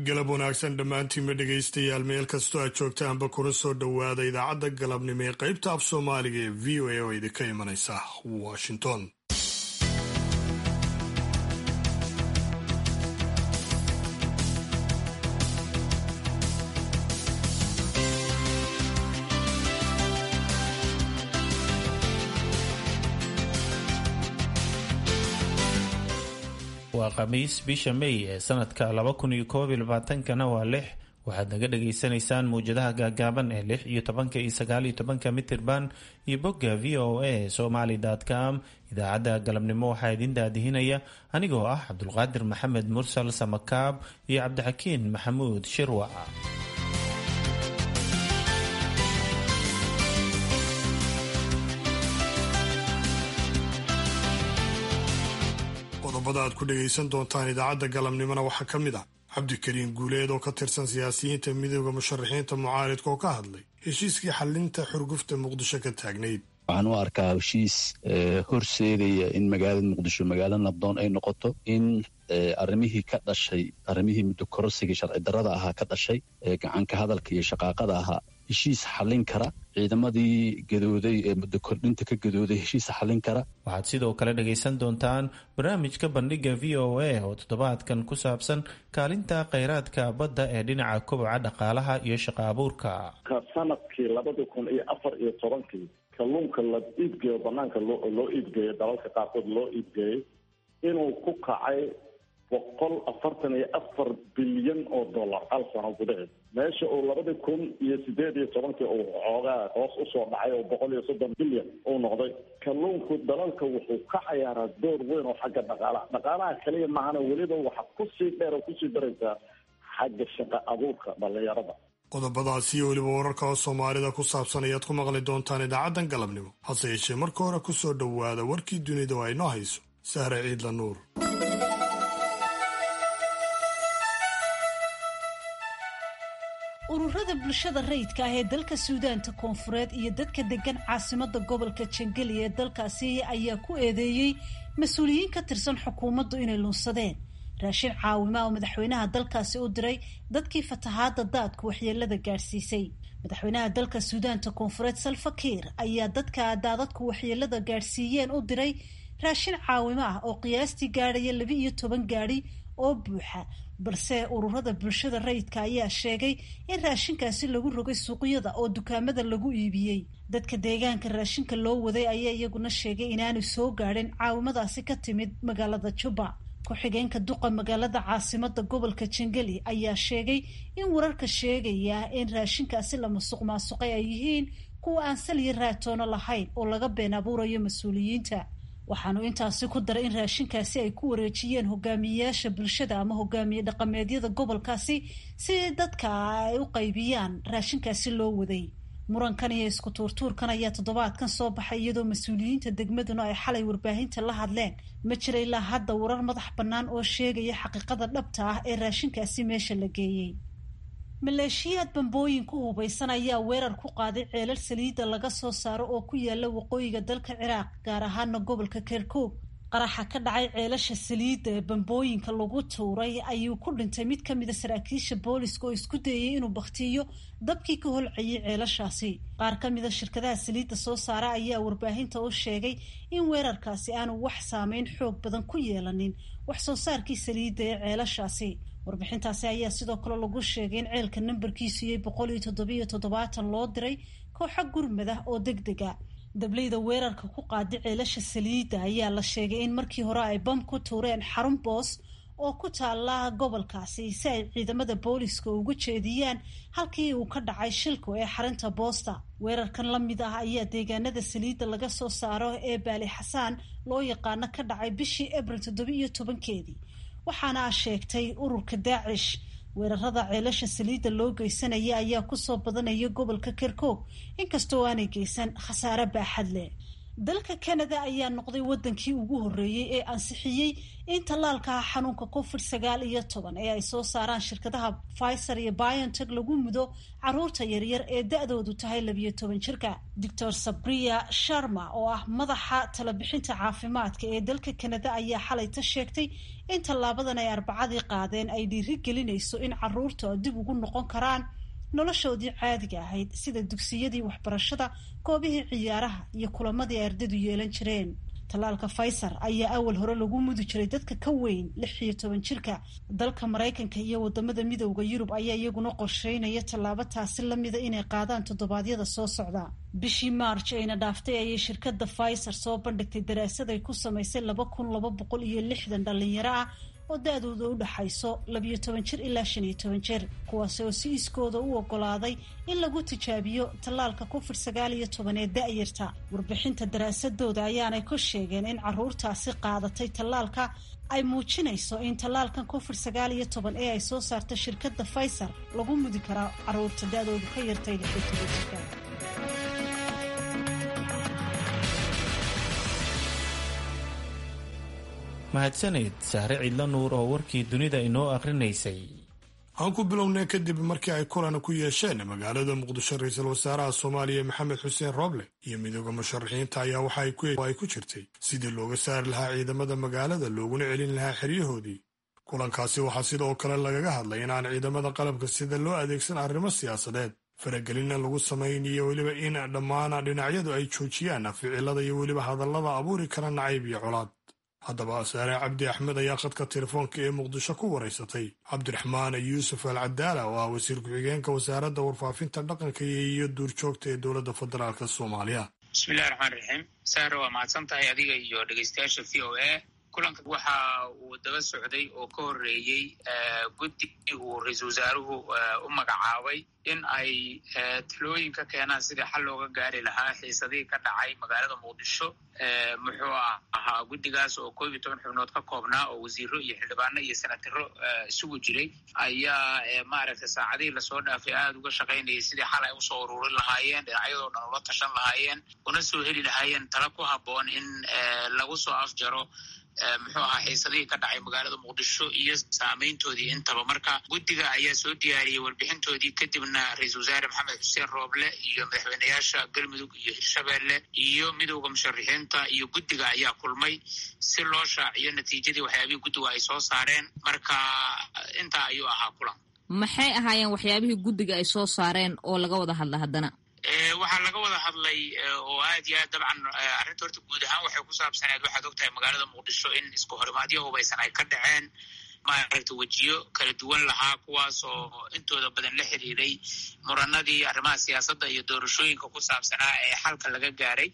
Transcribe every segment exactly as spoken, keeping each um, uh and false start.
galab wanaagsan dhammaantiinba dhegaystayaal meel kastoo aad joogtaanba kuna soo dhowaada idaacadda galabnimo ee qaybta af soomaaliga ee v o a oo idinka imanaysa washington. waa khamiis bisha May ee sanadka laba kun iyo koob iyo labaatan-kana waa lix. waxaad naga dhagaysanaysaan mawjadaha gaagaaban ee lix iyo tobanka iyo sagaal iyo tobanka mitirban iyo bogga v o a somali dot com. idaacadda galabnimo waxaa idin daadihinaya anigoo ah cabdulqaadir maxamed mursal samakaab iyo cabdixakiin maxamuud shirwac. qodobada aad ku dhagaysan doontaan idaacadda galabnimona waxaa ka mid ah cabdikariin guuleed oo ka tirsan siyaasiyiinta midooda musharaxiinta mucaaridka oo ka hadlay heshiiskii xalinta xurgufta muqdisho ka taagnayd. waxaan u arkaa heshiis horseedaya in magaalada muqdisho magaalo nabdoon ay noqoto, in arrimihii ka dhashay arrimihii muddo kororsigii sharci darrada ahaa ka dhashay gacanka hadalka iyo shaqaaqada ahaa heshiis xallin kara, ciidamadii gadooday ee muddo kordhinta ka gadooday heshiis xallin kara. waxaad sidoo kale dhagaysan doontaan barnaamijka bandhiga v o a oo toddobaadkan ku saabsan kaalinta kheyraadka badda ee dhinaca koboca dhaqaalaha iyo shaqo abuurka. sanadkii labada kun iyo afar iyo tobankii kalluunka la iibgeeyo banaanka loo iibgeeyo dalalka qaarkood loo iibgeeyey inuu ku kacay boqol afartan iyo afar bilyan oo dollar hal sano gudaheed, meesha uu labada kun iyo sideed iyo tobankii uu xoogaa hoos usoo dhacay oo boqol iyo soddon bilyan uu noqday. kalluunku dalalka wuxuu ka cayaaraa door weyn oo xagga dhaqaalaha dhaqaalaha kaliya maahana weliba waxa kusii dheer oo kusii daraysaa xagga shaqo abuurka dhalinyarada. qodobadaasi iyo weliba wararka oo soomaalida ku saabsan ayaad ku maqli doontaan idaacaddan galabnimo, hase yeeshee marka hore ku soo dhowaada warkii dunida oo ay noo hayso sahre ciidla nuur. ururada bulshada rayidka ah ee dalka suudaanta koonfureed iyo dadka degan caasimada gobolka jangeli ee dalkaasi ayaa ku eedeeyey mas-uuliyiin ka tirsan xukuumaddu inay lunsadeen raashin caawima oo madaxweynaha dalkaasi u diray dadkii fatahaada daadku waxyeelada gaadhsiisay. madaxweynaha dalka suudaanta koonfureed Salva Kiir ayaa dadka daadadku waxyeelada gaadhsiiyeen u diray raashin caawimo ah oo qiyaastii gaadhaya laba iyo toban gaadhi oo buuxa, balse ururada bulshada rayidka ayaa sheegay in raashinkaasi lagu rogay suuqyada oo dukaamada lagu iibiyey. dadka deegaanka raashinka loo waday ayaa iyaguna sheegay inaanu soo gaadhin caawimadaasi ka timid magaalada Juba. ku-xigeenka duqa magaalada caasimada gobolka Jangeli ayaa sheegay in wararka sheegaya in raashinkaasi la masuq maasuqay ay yihiin kuwa aan saliya raatoono lahayn oo laga been abuurayo mas-uuliyiinta. waxaanu intaasi ku daray in raashinkaasi ay ku wareejiyeen hogaamiyeyaasha bulshada ama hogaamiye dhaqameedyada gobolkaasi si dadka ay u qaybiyaan raashinkaasi loo waday. murankan iyo isku tuurtuurkan ayaa toddobaadkan soo baxay iyadoo mas-uuliyiinta degmaduna ay xalay warbaahinta la hadleen. ma jira ilaa hadda warar madax bannaan oo sheegaya xaqiiqada dhabta ah ee raashinkaasi meesha la geeyey. maleeshiyaad bambooyin ku hubaysan ayaa weerar ku qaaday ceelal saliidda laga soo saaro oo ku yaala waqooyiga dalka Ciraaq, gaar ahaana gobolka Kirkuk. qaraxa ka dhacay ceelasha saliidda ee bambooyinka lagu tuuray ayuu ku dhintay mid ka mida saraakiisha booliska oo isku dayay inuu bakhtiyo dabkii ka holcayay ceelashaasi. qaar ka mida shirkadaha saliidda soo saara ayaa warbaahinta u sheegay in weerarkaasi aanu wax saameyn xoog badan ku yeelanin wax soo saarkii saliidda ee ceelashaasi. warbixintaasi ayaa sidoo kale lagu sheegay in ceelka nambarkiisu yahay boqol iyo toddobiyo toddobaatan loo diray kooxo gurmad ah oo deg dega. dableyda weerarka ku qaaday ceelasha saliidda ayaa la sheegay in markii hore ay bam ku tuureen xarun boos oo ku taala gobolkaasi si ay ciidamada booliska ugu jeediyaan halkii uu ka dhacay shilku ee xarunta boosta. weerarkan la mid ah ayaa deegaanada saliidda laga soo saaro ee baali xasaan loo yaqaano ka dhacay bishii abril toddoba iyo tobankeedii, waxaana sheegtay ururka Daacish. weerarada ceelasha saliidda loo geysanaya ayaa kusoo badanaya gobolka Kirkuk inkastoo aanay geysan khasaare baaxad leh. dalka Canada ayaa noqday wadankii ugu horeeyay ee ansixiyay in tallaalka xanuunka covid sagaal iyo toban ee ay soo saaraan shirkadaha Pfizer iyo BioNTech lagu mudo caruurta yaryar ee da'doodu tahay labiyo toban jirka. Doctor Sabriya Sharma oo ah madaxa talabixinta caafimaadka ee dalka Canada ayaa xalay ta sheegtay in tallaabadan ay arbacadii qaadeen ay dhiiri gelinayso in caruurta dib ugu noqon karaan noloshoodii caadiga ahayd sida dugsiyadii waxbarashada, koobihii ciyaaraha iyo kulamadii ay ardaydu yeelan jireen. Tallaalka Pfizer ayaa awal hore lagu mudi jiray dadka ka weyn lix iyo toban jirka. Dalka Mareykanka iyo wadamada midowga Yurub ayaa iyaguna qorsheynaya tallaabo taasi lamida inay qaadaan toddobaadyada soo socda. Bishii March ayna dhaaftay ayay shirkadda Pfizer soo bandhigtay daraasad ay ku samaysay laba kun laba boqol iyo lixdan dhalinyaro ah oo da-dooda u dhaxayso labiyo toban jir ilaa shan iyo toban jir, kuwaas oo si iskooda u ogolaaday in lagu tijaabiyo tallaalka covid sagaal iyo toban ee da-yarta. Warbixinta daraasadooda ayaanay ku sheegeen in caruurtaasi qaadatay tallaalka ay muujinayso in tallaalkan covid sagaal iyo toban ee ay soo saarta shirkadda Pfizer lagu mudi karaa caruurta da-doodu ka yartay lix iyo toban jirka. mahadsaneed Sahre Cidla Nuur oo warkii dunida inoo akrinaysay. aan ku bilownay kadib markii ay kulan ku yeesheen magaalada Muqdisho ra'iisul wasaaraha Soomaaliya Maxamed Xuseen Roble iyo midowga musharaxiinta ayaa waxa ay ku jirtay sidii looga saari lahaa ciidamada magaalada looguna celin lahaa xeryahoodii. kulankaasi waxaa sidoo kale lagaga hadlay in aan ciidamada qalabka sida loo adeegsan arrimo siyaasadeed, faragelinna lagu sameyn iyo weliba in dhammaan dhinacyadu ay joojiyaan ficilada iyo weliba hadallada abuuri kara nacayb iyo colaad. haddaba Saare Cabdi Axmed ayaa khadka telefoonka ee Muqdisho ku wareysatay Cabdiraxmaan Yuusuf Al Cadaala oo ah wasiir ku-xigeenka wasaaradda warfaafinta dhaqanka iyo duurjoogta ee dowladda federaalka Soomaaliya. bismillahi raxmaani raxiim. Saare waa mahadsan tahay adiga iyo dhegeystayaasha v o a. kulanka waxa uu daba socday oo ka horeeyey guddi uu ra-iisul wasaaruhu u magacaabay in ay talooyin ka keenaan sidii xal looga gaari lahaa xiisadihii ka dhacay magaalada Muqdisho. muxuu ahaa guddigaas oo koob iyo toban xubnood ka koobnaa oo wasiiro iyo xildhibaano iyo senataro isugu jiray ayaa maaragtay saacadihii lasoo dhaafay aada uga shaqaynayay sidii xal ay usoo ururin lahaayeen, dhinacyadoo dhan ula tashan lahaayeen, una soo heli lahaayeen tala ku habboon in lagu soo afjaro muxuu ahaa xiisadihii ka dhacay magaalada Muqdisho iyo saameyntoodii intaba. marka guddiga ayaa soo diyaariyey warbixintoodii, kadibna ra-iisul wasaare maxamed xuseen Rooble iyo madaxweynayaasha Galmudug iyo Hirshabelle iyo midowda musharaxiinta iyo guddiga ayaa kulmay si loo shaaciyo natiijadii waxyaabihii guddigu ay soo saareen. marka intaa ayuu ahaa kulan. maxay ahaayeen waxyaabihii guddiga ay soo saareen oo laga wada hadla haddana? waxaa laga wada hadlay oo aad iyo aad dabcan arrinta horta guud ahaan waxay ku saabsaneed, waxaad ogtahay magaalada Muqdisho in isku horimaadyo hubaysan ay ka dhaceen, maaragta wejiyo kala duwan lahaa, kuwaas oo intooda badan la xiriiray muranadii arrimaha siyaasadda iyo doorashooyinka ku saabsanaa ee xalka laga gaaray.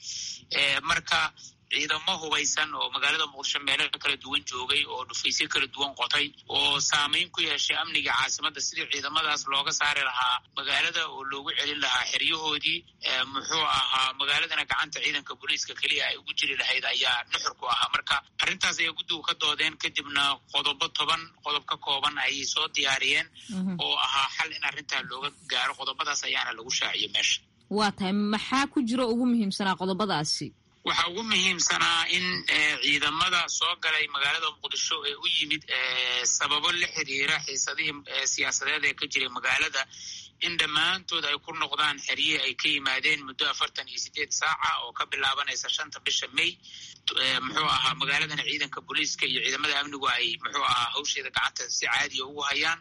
marka ciidamo hubaysan oo magaalada Muqdisho meelo kala duwan joogay oo dhufaysyo kala duwan qotay oo saameyn ku yeeshay amniga caasimadda, sidii ciidamadaas looga saari lahaa magaalada oo loogu celin lahaa xeryahoodii. muxuu ahaa magaaladana gacanta ciidanka booliiska keliya ay ugu jiri lahayd ayaa nuxur ku ahaa. marka arrintaas ayaa guddigu ka doodeen, kadibna qodobo toban qodob ka kooban ayay soo diyaariyeen oo ahaa xal in arrintaa looga gaaro. qodobadaas ayaana lagu shaaciyey meesha. waa tahay maxaa ku jiro ugu muhiimsanaa qodobadaasi? waxaa ugu muhiimsanaa in ciidamada soo galay magaalada Muqdisho ee u yimid sababo la xiriira xiisadihii siyaasadeed ee ka jiray magaalada, in dhammaantood ay ku noqdaan xeryihii ay ka yimaadeen muddo afartan iyo sideed saaca oo ka bilaabanaysa shanta bisha May. muxuu ahaa magaaladana ciidanka booliiska iyo ciidamada amnigu ay muxuu ahaa hawsheeda gacanta si caadiya ugu hayaan,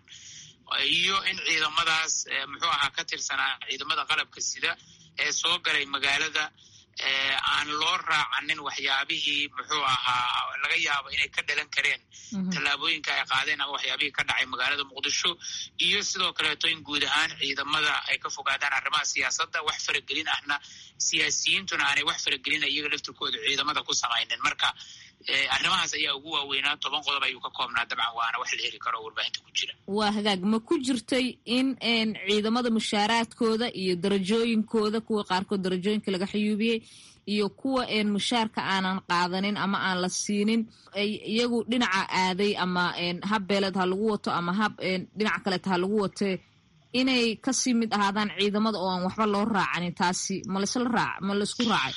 iyo in ciidamadaas muxuu ahaa ka tirsanaa ciidamada qalabka sida ee soo galay magaalada aan loo raacanin waxyaabihii muxuu ahaa laga yaabo inay ka dhalan kareen tallaabooyinka ay qaadeen ama waxyaabihii ka dhacay magaalada Muqdisho, iyo sidoo kaleeto in guud ahaan ciidamada ay ka fogaadaan arrimaha siyaasadda, wax faragelin ahna siyaasiyiintuna aanay wax faragelin iyaga laftirkooda ciidamada ku samaynin. marka arrimahaas ayaa ugu waaweynaa. toban qodob ayuu ka koobnaa, dabcan waana wax la heli karo oo warbaahinta ku jira. waa hagaag. ma ku jirtay in ciidamada mushaaraadkooda iyo darajooyinkooda, kuwa qaarkood darajooyinka laga xayuubiyey iyo kuwa mushaarka aanan qaadanin ama aan la siinin, iyagu dhinaca aaday ama hab beeleed ha lagu wato ama hab dhinaca kaleeta ha lagu wato, inay kasii mid ahaadaan ciidamada oo aan waxba loo raacanin? taasi ma lasla raac ma laisku raacay?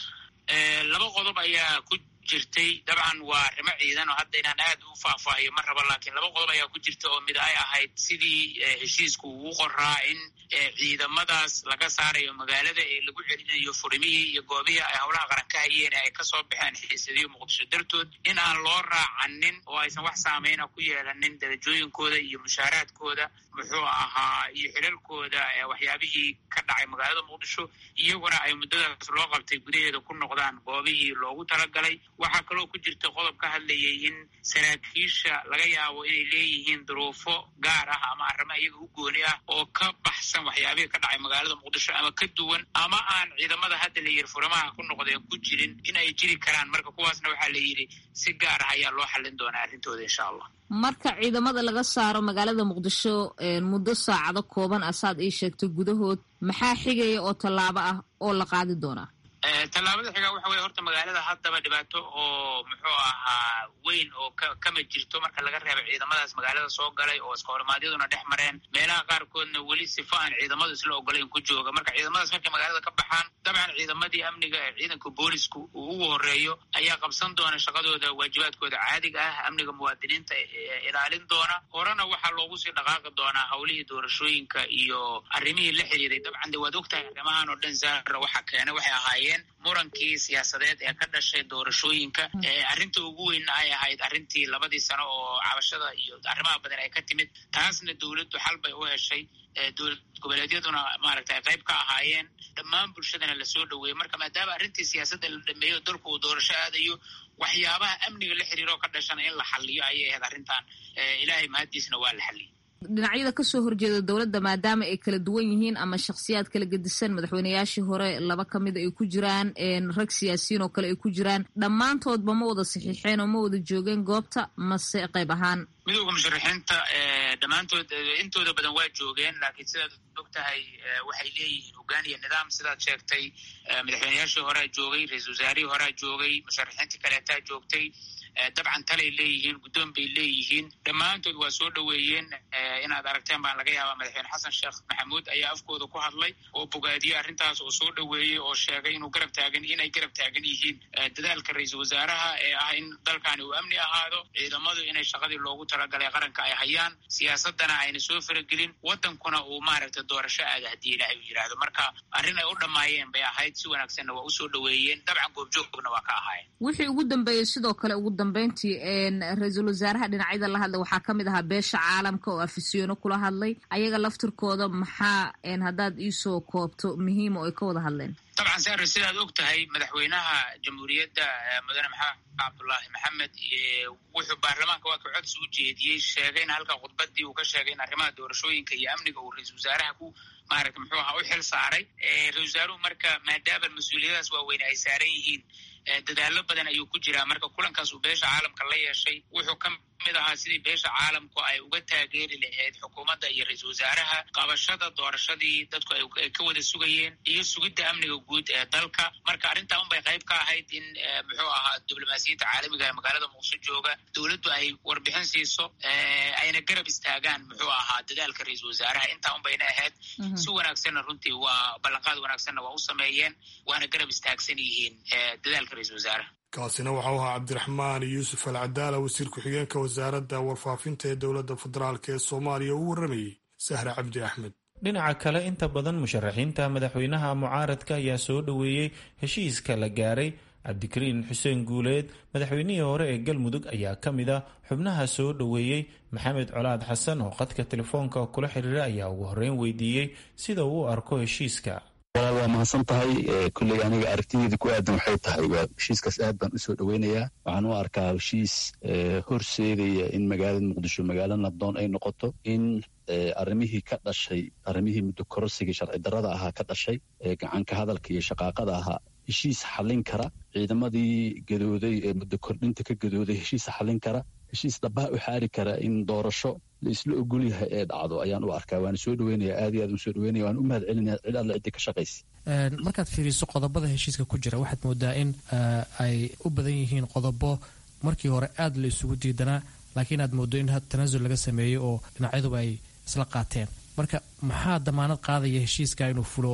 laba qodob ayaa ku jirtay. dabcan waa arrimo ciidan oo hadda inaan aad u faahfaahiyo ma rabo, laakiin laba qodob ayaa ku jirta oo mid ay ahayd sidii heshiisku ugu qoraa in ciidamadaas laga saarayo magaalada ee lagu celinayo furimihii iyo goobihii ay howlaha qaran ka hayeen ay kasoo baxeen xiisadiyo muqdisho dartood, in aan loo raacanin oo aysan wax saameyna ku yeelanin darajooyinkooda iyo mushaaraadkooda muxuu ahaa iyo xilalkooda waxyaabihii ka dhacay magaalada muqdisho, iyaguna ay muddadaas loo qabtay gudaheeda ku noqdaan goobihii loogu talagalay. waxaa kaloo ku jirta qodob ka hadlayay in saraakiisha laga yaabo inay leeyihiin duruufo gaar ah ama arrimo iyaga u gooni ah oo ka baxsan waxyaabihii ka dhacay magaalada muqdisho ama ka duwan ama aan ciidamada hadda la yiri furamaha ku noqdeen ku jirin in ay jiri karaan. marka kuwaasna waxaa la yidhi si gaar ah ayaa loo xallin doonaa arrintooda insha allah. marka ciidamada laga saaro magaalada muqdisho muddo saacado kooban ah saad ii sheegtay gudahood, maxaa xigaya oo tallaabo ah oo la qaadi doonaa? tallaabada xigaa waxa weye horta magaalada haddaba dhibaato oo muxuu ahaa weyn oo kama jirto marka laga reebo ciidamadaas magaalada soo galay oo iska hormaadyaduna dhex mareen, meelaha qaarkoodna weli sifo aan ciidamadu isla ogolayn ku jooga. marka ciidamadaas markay magaalada ka baxaan, dabcan ciidamadii amniga ee ciidanka boolisku uu ugu horeeyo ayaa qabsan doona shaqadooda, waajibaadkooda caadiga ah, amniga muwaadiniinta ilaalin doona. horena waxaa loogu sii dhaqaaqi doonaa howlihii doorashooyinka iyo arrimihii la xiriiray. dabcan de waad ogtahay arrimahan oo dhan zaara waxa keena waxay ahaayeen murankii siyaasadeed ee ka dhashay doorashooyinka. arrinta ugu weynna ay ahayd arrintii labadii sano oo cabashada iyo arrimaha badan ay ka timid. taasna dowladdu xal bay u heshay, dowlad goboleedyaduna maaragtay ay qayb ka ahaayeen, dhammaan bulshadana lasoo dhaweeyey. marka maadaama arrintii siyaasadda la dhameeyo dalku uu doorasho aadayo, waxyaabaha amniga la xiriiro ka dhashana in la xaliyo ayay ahayd arrintan. ilaahay mahaddiisna waa la xaliyey. dhinacyada kasoo horjeeda dowladda maadaama ay kala duwan yihiin ama shakhsiyaad kala gedisan, madaxweyneyaashii hore laba ka mida ay ku jiraan, rag siyaasiyiin oo kale ay ku jiraan, dhammaantoodba ma wada saxiixeen oo ma wada joogeen goobta mase qayb ahaan? midowda musharaxiinta dhammaantood intooda badan waa joogeen, laakiin sidaad og tahay waxay leeyihiin hoggaan iyo nidaam. sidaad sheegtay madaxweyneyaashii horea joogay, ra-iisul wasaarihii horea joogay, musharaxiintii kaleetaa joogtay. dabcan talay leeyihiin, guddoon bay leeyihiin, dhammaantood waa soo dhaweeyeen. inaad aragteen baan laga yaabaa madaxweyne xasan sheekh maxamuud ayaa afkooda ku hadlay oo bogaadiyey arrintaas oo soo dhaweeyey oo sheegay inuu garab taagan inay garab taagan yihiin dadaalka ra-iisul wasaaraha ee ah in dalkani uu amni ahaado, ciidamadu inay shaqadii loogu talagalay qaranka ay hayaan, siyaasadana ayna soo faragelin, wadankuna uu maaragtay doorasho aada haddii ilaahay u yidhaahdo. marka arrin ay u dhammaayeen bay ahayd, si wanaagsanna waa usoo dhaweeyeen. dabcan goobjoogna waa ka ahaayeen. wixii ugu dambeeyey sidoo kale ugu dambeyntii ra-iisul wasaaraha dhinacyada la hadlay waxaa ka mid ahaa beesha caalamka oo afisyono kula hadlay. ayaga laftirkooda maxaa haddaad iisoo koobto muhiima oo ay ka wada hadleen? dabcan saare, sidaad og tahay madaxweynaha jamhuuriyadda mudane maxamed cabdullaahi maxamed wuxuu baarlamaanka waa ka codsi u jeediyey, sheegayna halka khudbadii uu ka sheegay in arrimaha doorashooyinka iyo amniga uu ra-iisul wasaaraha ku maaragta muxuu ahaa u xil saaray. ra-isul wasaaruhu marka maadaama mas-uuliyadaas waaweyn ay saaran yihiin, dadaalo badan ayuu ku jiraa. marka kulankaas uu beesha caalamka la yeeshay wuxuu ka mid ahaa sidii beesha caalamku ay uga taageeri lahayd xukuumadda iyo ra-iisul wasaaraha qabashada doorashadii dadku ay ka wada sugayeen iyo sugidda amniga guud ee dalka. marka arrintaa unbay qayb ka ahayd in muxuu ahaa diblomaasiyadda caalamiga ee magaalada muqdisho jooga dowladdu ay warbixin siiso, ayna garab istaagaan muxuu ahaa dadaalka ra-iisul wasaaraha. intaa unbayna ahayd. si wanaagsanna runtii waa ballanqaad wanaagsanna waa u sameeyeen, waana garab istaagsan yihiin dadaalka ra-iisul wasaaraha. kaasina waxau ahaa cabdiraxmaan yuusuf alcadaala, wasiir ku-xigeenka wasaaradda warfaafinta ee dowladda federaalk ee soomaaliya uu warramayey sahre cabdi axmed. dhinaca kale, inta badan musharaxiinta madaxweynaha mucaaradka ayaa soo dhoweeyey heshiiska la gaaray. cabdikariin xuseen guuleed, madaxweynihii hore ee galmudug, ayaa ka mid ah xubnaha soo dhoweeyey. maxamed colaad xasan oo qadka telefoonka kula xiriira ayaa ugu horreyn weydiiyey sida uu u arko heshiiska. walaal waa mahadsan tahay. kulley aniga aragtideeda ku aadan waxay tahay waa heshiiskaas aad baan usoo dhoweynayaa. waxaan u arkaa heshiis horseedaya in magaalada muqdisho magaalo nabdoon ay noqoto, in arrimihii ka dhashay arrimihii muddo kororsigii sharci darrada ahaa ka dhashay, gacanka hadalka iyo shaqaaqada ahaa heshiis xallin kara, ciidamadii gadooday ee muddo kordhinta ka gadooday heshiis xallin kara, heshiis dhabaha u xaari kara in doorasho la isla ogol yahay ee dhacdo ayaan u arkaa. waana soo dhaweynaya, aad iyo aad u soo dhaweynaya, waan u mahad celinaya cid alla ciddii ka shaqaysa. markaad fiiriso qodobada heshiiska ku jira, waxaad moodaa in ay u badan yihiin qodobo markii hore aad la isugu diidanaa, laakiin aad moodo in tanaasul laga sameeyey oo dhinacyaduba ay isla qaateen. marka maxaa damaanad qaadaya heshiiska inuu fulo oo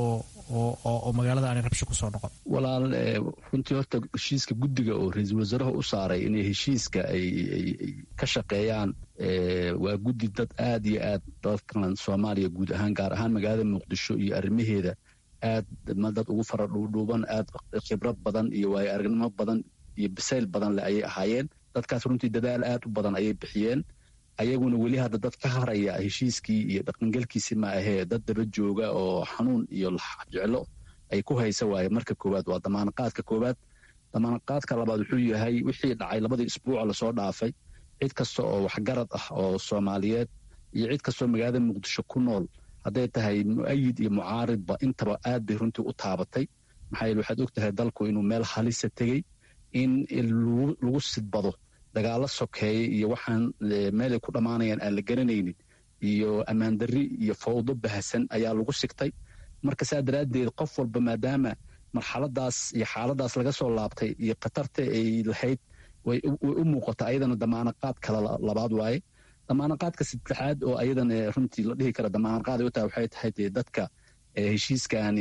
oo magaalada aanay rabsho kusoo noqon? walaal runtii horta heshiiska guddiga oo ra-iisul wasaaraha u saaray inay heshiiska ay ka shaqeeyaan waa guddi dad aad iyo aad dalkan soomaaliya guud ahaan gaar ahaan magaalada muqdisho iyo arrimaheeda aad dad ugu fara dhuudhuuban aad khibrad badan iyo waayo aragnimo badan iyo bisayl badan le ayay ahaayeen. dadkaas runtii dadaal aad u badan ayay bixiyeen. ayaguna weli hadda dad ka haraya heshiiskii iyo dhaqangelkiisi ma ahee dad daba jooga oo xanuun iyo jeclo ay ku haysa waaye. marka koowaad waa damaanaqaadka koowaad. damaanaqaadka labaad wuxuu yahay wixii dhacay labadii isbuuca lasoo dhaafay cid kasta oo waxgarad ah oo soomaaliyeed iyo cid kastoo magaalada muqdisho ku nool hadday tahay mu'ayid iyo mucaaridba intaba aad bay runtii u taabatay. maxaa yeele waxaad og tahay dalku inuu meel halisa tegey in lagu sidbado dagaalo sokeeye iyo waxaan meelay ku dhammaanayaan aan la garanaynin iyo ammaandarri iyo fawdo bahasan ayaa lagu sigtay. marka saa daraaddeed qof walba maadaama marxaladaas iyo xaaladaas laga soo laabtay iyo khatarta ay lahayd way u muuqata ayadana damaanaqaad kale labaad waaye. damaanaqaadka saddexaad oo ayadana runtii la dhihi kara damaanaqaad ay u tahay waxay tahay dee dadka heshiiskani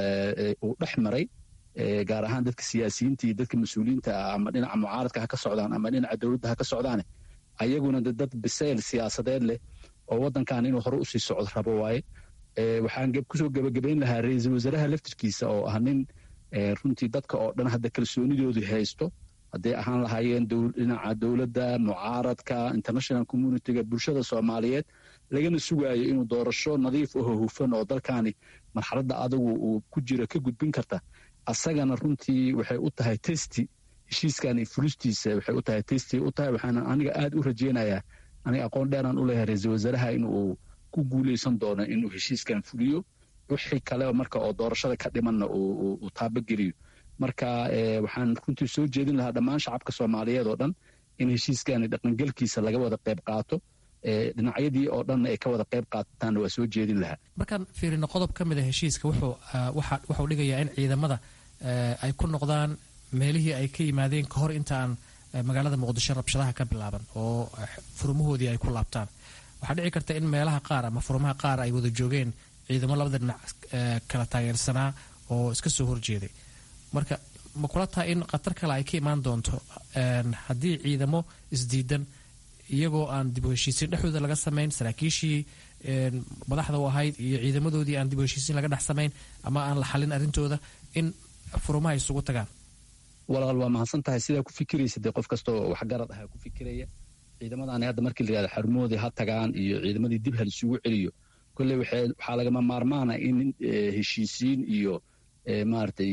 uu dhex maray gaar ahaan dadka siyaasiyiinta iyo dadka mas-uuliyiinta ah ama dhinaca mucaaradka ha ka socdaan ama dhinaca dowladda ha ka socdaane ayaguna dad bisayl siyaasadeed leh oo waddankan inuu hore usii socdo rabo waaye. waxaan kusoo gebagabayn lahaa ra-iisul wasaaraha laftirkiisa oo ah nin runtii dadka oo dhan hadda kalsoonidoodu haysto hadday ahaan lahaayeen dhinaca dowladda mucaaradka international communityga bulshada soomaaliyeed lagana sugaayo inuu doorasho nadiif aho hufan oo dalkaani marxaladda adagu uu ku jira ka gudbin karta. asagana runtii waxay u tahay testi heshiiskan iyo fulistiisa waxay u tahay testi u tahay. waxaana aniga aad u rajaynayaa aniga aqoon dheeraan u leeyahay ra-iisul wasaaraha inuu ku guulaysan doono inuu heshiiskan fuliyo wixii kale marka oo doorashada ka dhimanna uu taabageliyo. marka waxaan runtii soo jeedin lahaa dhammaan shacabka soomaaliyeed oo dhan in heshiiskani dhaqangelkiisa laga wada qayb qaato dhinacyadii oo dhan ay ka wada qayb qaataanna waa soo jeedin lahaa. markaan fiirino qodob ka mid a heshiiska wuxuu dhigayaa in ciidamada ay ku noqdaan meelihii ay ka yimaadeen ka hor inta aan magaalada muqdisho rabshadaha ka bilaaban oo furmahoodii ay ku laabtaan. waxaa dhici karta in meelaha qaar ama furmaha qaar ay wada joogeen ciidamo labada dhinac kala taageersanaa oo iska soo horjeeday. marka ma kula tahay in khatar kale ay ka imaan doonto haddii ciidamo isdiidan iyagoo aan dib u heshiisiin dhexdooda laga samayn saraakiishii madaxda u ahayd iyo ciidamadoodii aan dib u heshiisiin laga dhex samayn ama aan la xalin arrintooda in furumaha isugu tagaan? walaal waa mahadsan tahay sidaa ku fikiraysa dee qof kastoo waxgarad ahaa ku fikiraya. ciidamadaani hadda markii la yihahdo xarumoodii ha tagaan iyo ciidamadii dib hal isugu celiyo kolley waxaa lagama maarmaana in heshiisiin iyo maaragtay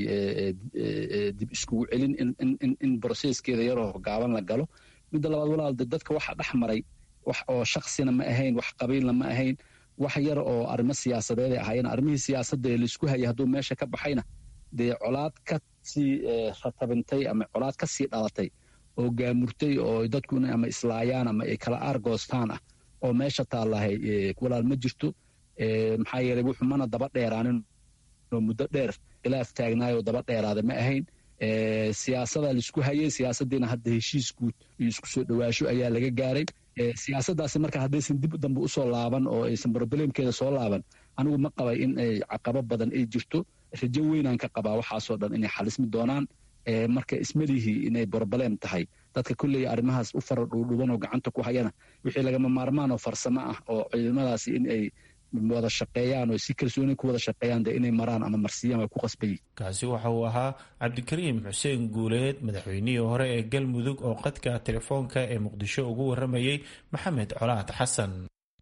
dib iskugu celin in broseskeeda yaroo gaaban la galo. midda labaad walaal dadka waxa dhex maray wax oo shaksina ma ahayn wax qabiilna ma ahayn wax yar oo arrimo siyaasadeed ay ahaayeen. arrimihii siyaasadda ee laisku hayay hadduu meesha ka baxayna dee colaad ka sii ratabintay ama colaad ka sii dhalatay oo gaamurtay oo dadkuna ama islaayaan ama ay kala aargoostaan ah oo meesha taallahay walaal ma jirto. maxaa yeelay wuxuu mana daba dheeraanin oo muddo dheer khilaaf taagnaayoo daba dheeraada ma ahayn. siyaasada laisku hayay siyaasaddiina hadda heshiis guud iyo isku soo dhowaasho ayaa laga gaaray. siyaasaddaasi marka haddaysan dib dambe usoo laaban oo aysan broblemkeeda soo laaban anigu ma qabay in ay caqabo badan ay jirto. rajo weynaan ka qabaa waxaasoo dhan inay xalismi doonaan. marka ismalihii inay broblem tahay dadka kolley arrimahaas u fara dhuudhuban oo gacanta ku hayana wixii lagama maarmaan oo farsamo ah oo ciidamadaasi in ay wada shaqeeyaan oo si kalsooni ku wada shaqeeyaan dee inay maraan ama marsiyaan waa ku qasbayiin. kaasi waxa uu ahaa cabdikariim xuseen guuleed madaxweynihii hore ee galmudug oo qadka telefoonka ee muqdisho ugu waramayey maxamed colaad xasan.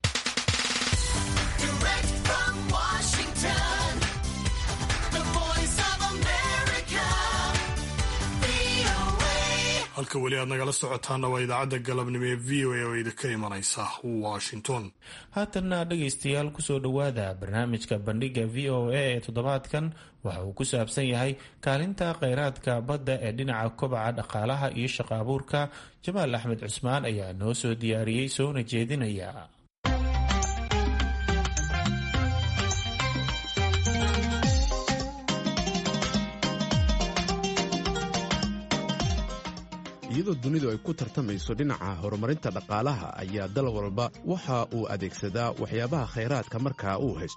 halka weli aad nagala socotaana waa idaacadda galabnimo ee v o a oo idinka imanaysa washington. haatanna dhegaystayaal kusoo dhowaada barnaamijka bandhiga v o a ee toddobaadkan waxa uu ku saabsan yahay kaalinta kheyraadka badda ee dhinaca kobaca dhaqaalaha iyo shaqo abuurka. jamaal axmed cusmaan ayaa noo soo diyaariyey soona jeedinaya. iyadoo dunidu ay ku tartamayso dhinaca horumarinta dhaqaalaha ayaa dal walba waxa uu adeegsadaa waxyaabaha khayraadka markaa uu haysto.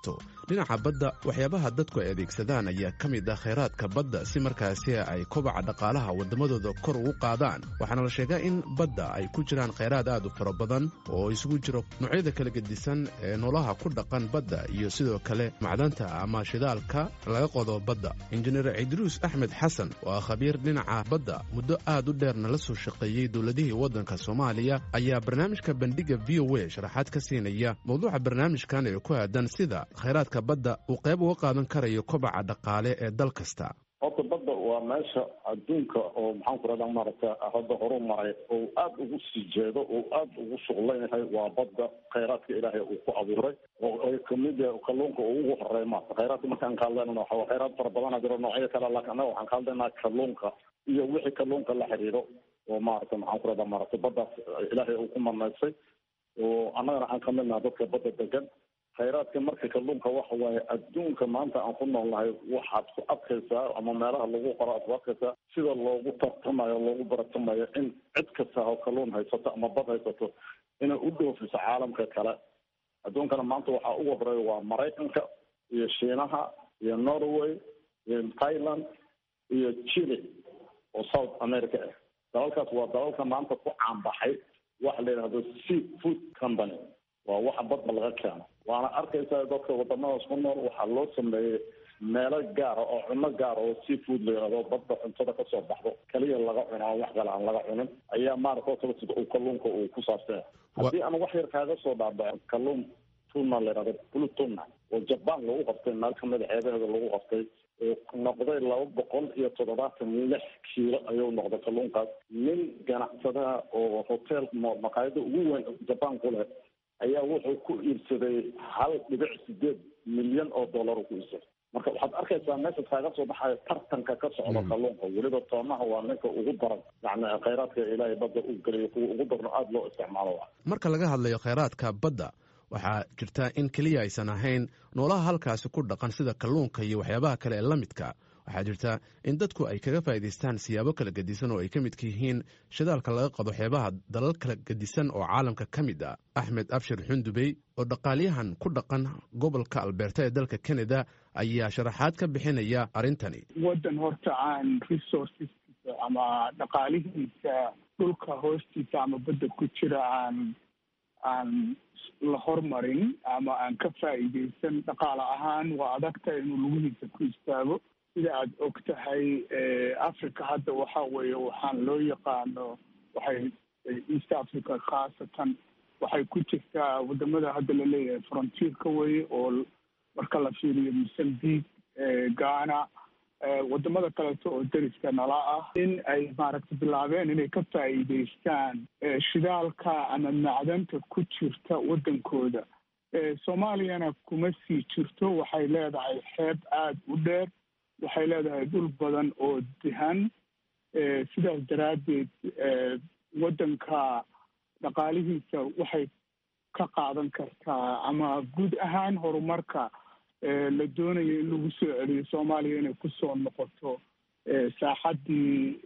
dhinaca badda waxyaabaha dadku ay adeegsadaan ayaa ka mid ah khayraadka badda si markaasi ay kobaca dhaqaalaha waddamadooda kor ugu qaadaan waxaana la sheegaa in badda ay ku jiraan khayraad aad u fara badan oo isugu jiro noocyada kala gedisan ee noolaha ku dhaqan badda iyo sidoo kale macdanta ama shidaalka laga qodo badda. injineer cidruus axmed xasan oo ah khabiir dhinaca badda muddo aad u dheerna la soo shaqeeyey dowladihii waddanka soomaaliya ayaa barnaamijka bandhiga v o a sharaxaad ka siinaya mawduuca barnaamijkan ee ku aadan sida khayraadka badda uu qayb uga qaadan karayo kobaca dhaqaale ee dal kasta. horta badda waa meesha adduunka oo maxaan ku rahdaa maaragta hadda horu maray oo aad ugu sii jeedo oo aad ugu shuqlan yahay waa badda khayraadka ilaahay uu ku abuuray oo ay kamid yahay kalluunka oo ugu horeeyma khayraadka markaan ka hadlaynana waxa khayraad fara badan jiro noocyo kale laakiin anaga waxaan ka hadlaynaa kalluunka iyo wixii kalluunka la xiriiro oo maaragta maxaan ku rahdaa maaragta baddaas ilaahay uu ku marnaysay oo annagana aan ka midnaha dadka badda degan. khayraadka marka kalluunka waxa waaye adduunka maanta aan ku noolnahay waxaad ku adkaysaa ama meelaha lagu qoro aad ku adkaysaa sida loogu tartamayo loogu baratamayo in cid kasta oo kalluun haysato ama bad haysato inay u dhoofiso caalamka kale. adduunkana maanta waxaa ugu horeeya waa maraykanka iyo shiinaha iyo norway iyo thailand iyo chile oo south america ah. dalalkaas waa dalalka maanta ku caanbaxay waxa la yidhahdo sea food company waa waxa badda laga keeno waana arkaysaa dadka wadamadaas ku nool waxaa loo sameeyey meelo gaara oo cunno gaara oo sea food la yidhahdo badda cuntada kasoo baxdo kaliya laga cunaa wax kale aan laga cunin ayaa maaragta sida uu kalluunka uu ku saabsan. haddii aan wax yar kaaga soo dhaadhaco kalluun tuna la yidhahdo blue tuna oo jaban lagu qabtay meel kamid xeebaheeda lagu qabtay oo noqday laba boqol iyo toddobaatan lix kiilo ayuu noqday kalluunkaas. nin ganacsadaha oo hotel maqaayada ugu weyn jaban ku leh ayaa wuxuu ku iibsaday hal dhibic sideed milyan oo dollar ku iibsaday. marka waxaad arkaysaa meesha kaaga soo baxaya tartanka ka socda kalluunka weliba toomaha waa ninka ugu daran yani khayraadka ilaahay badda u geliyo kuwa ugu darno aada loo isticmaalo. marka laga hadlayo khayraadka badda waxaa jirta in keliya aysan ahayn noolaha halkaasi ku dhaqan sida kalluunka iyo waxyaabaha kale ee la midka. waxaa jirta in dadku ay kaga faa'iidaystaan siyaabo kala gedisan oo ay ka midka yihiin shidaalka laga qado xeebaha dalal kala gedisan oo caalamka ka mid ah. axmed abshir xundubey oo dhaqaalyahan ku dhaqan gobolka alberta ee dalka canada ayaa sharaxaad ka bixinaya arrintani. waddan horta aan resourceskiisa ama dhaqaalihiisa dhulka hoostiisa ama badda ku jira aan aan la hormarin ama aan ka faa'iidaysan dhaqaale ahaan waa adagta inuu lugihiisa ku istaago. sida aad og tahay africa hadda waxa weeye waxaan loo yaqaano waxay east africa khaasatan waxay ku jirtaa wadamada hadda la leeyahay frontierka weye oo marka la fiiriyo mozambique ghana wadamada kaleeto oo deriska nala ah in ay maaragta bilaabeen inay ka faa'iidaystaan shidaalka ama macdanta ku jirta waddankooda. soomaaliyana kuma sii jirto waxay leedahay xeeb aada u dheer waxay leedahay dhul badan oo dihan sidaas daraaddeed waddanka dhaqaalihiisa waxay ka qaadan kartaa ama guud ahaan horumarka la doonayo in lagu soo celiyo soomaaliya inay kusoo noqoto saaxaddii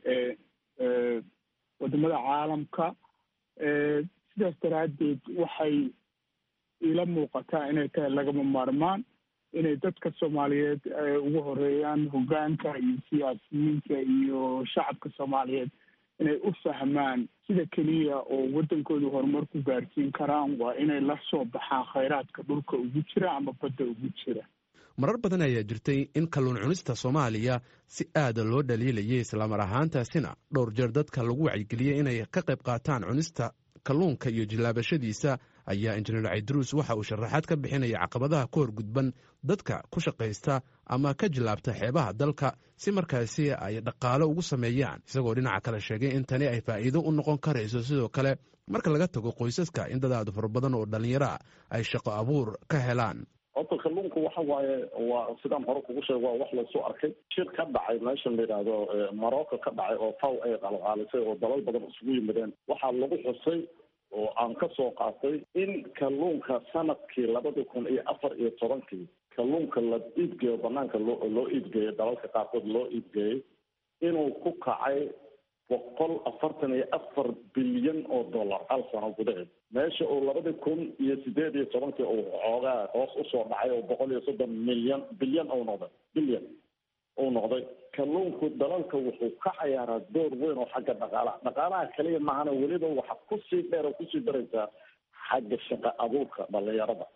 wadamada caalamka. sidaas daraaddeed waxay ila muuqataa inay tahay lagama maarmaan inay dadka soomaaliyeed ugu horeeyaan hoggaanka iyo siyaasiyiinta iyo shacabka soomaaliyeed inay u fahmaan sida keliya oo waddankooda horumar ku gaarsiin karaan waa inay la soo baxaan khayraadka dhulka ugu jira ama badda ugu jira. marar badan ayaa jirtay in kalluun cunista soomaaliya si aada loo dhaliilayay islamar ahaantaasina dhowr jeer dadka lagu wacyigeliyey inay ka qayb qaataan cunista kalluunka iyo jilaabashadiisa ayaa injineer cidruus waxa uu sharaxaad ka bixinaya caqabadaha ku horgudban dadka ku shaqaysta ama ka jilaabta xeebaha dalka si markaasi ay dhaqaalo ugu sameeyaan isagoo dhinaca kale sheegay in tani ay faa'iido u noqon karayso sidoo kale marka laga tago qoysaska in dadaadu fara badan oo dhallinyara ay shaqo abuur ka helaan. horta kalluunka waxa waaye waa sidaan hore kugu sheeg waa wax lasoo arkay shir ka dhacay meeshan la yidhaahdo morocco ka dhacay oo faw ay qalqaalisay oo dalal badan isugu yimideen waxaa lagu xusay oo aan ka soo qaatay in kalluunka sanadkii labada kun iyo afar iyo tobankii kalluunka la iibgeeyo banaanka loo loo iibgeeyo dalalka qaarkood loo iibgeeyey inuu ku kacay boqol afartan iyo afar bilyan oo dollar hal sano gudaheed meesha uu labadii kun iyo sideed iyo tobankii uu xoogaa hoos usoo dhacay oo boqol iyo soddon milyan bilyan uu noqday bilyan uu noqday kalluunku dalalka wuxuu ka ciyaaraa door weyn oo xagga dhaqaalaha dhaqaalaha kaliya maahana weliba waxa kusii dheer oo kusii daraysaa xagga shaqa abuurka dhalinyarada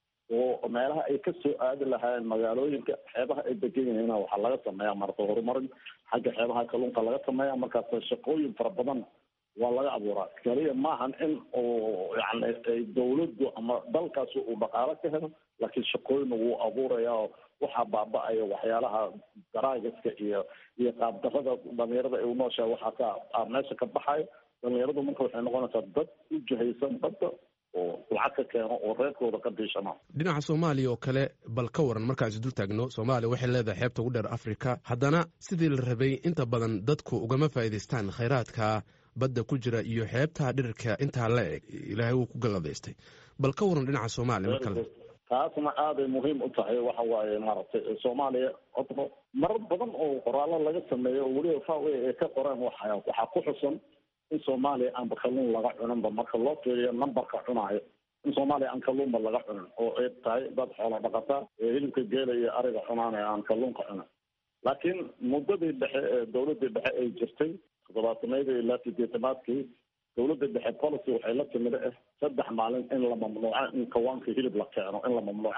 oo meelaha ay ka soo aadi lahaayeen magaalooyinka xeebaha ay degan yihiin waxaa laga sameeyaa marka horumarin xagga xeebaha kalluunka laga sameeyaa markaas shaqooyin fara badan waa laga abuuraa kaliya maahan in oo yani ay dawladdu ama dalkaasi uu dhaqaalo ka helo laakiin shaqooyin wuu abuurayaa oo waxaa baaba-aya waxyaalaha daraagiska iyo iyo qaabdarada dhalinyarada ay unooshahay waxaa ka meesha ka baxayo dhalinyaradu marka waxay noqonaysaa dad u jahaysan badda oo lacag ka keeno oo reerkooda ka diishana dhinaca soomaaliya oo kale bal ka waran markaan is dul taagno soomaaliya waxay leedahay xeebta ugu dheer afrika haddana sidii la rabay inta badan dadku ugama faa'iidaystaan khayraadka badda ku jira iyo xeebta dhirirka intaa la eg ilaahay wuu ku galladaystay bal ka waran dhinaca soomaaliya mar kale taasna aaday muhiim u tahay waxa waaye maaragtay soomaaliya codba marar badan oo qoraallo laga sameeyo oo weliba fawe ay ka qoreen waxa waxaa ku xusan in soomaaliya aanba kalluun laga cuninba marka loo fiiriyo numberka cunaayo in soomaaliya aan kalluunba laga cunin oo ay tahay dad xoolo dhaqataa ee hilibka geela iyo ariga cunaanaya aan kalluunka cunin laakiin muddadii dhexe ee dawladdii dhexe ay jirtay toddobaatameydii ilaa sideetamaadkii dawladda dhexe policy waxay la timid ah saddex maalin in la mamnuuco in kawaanka hilib la keeno in la mamnuuco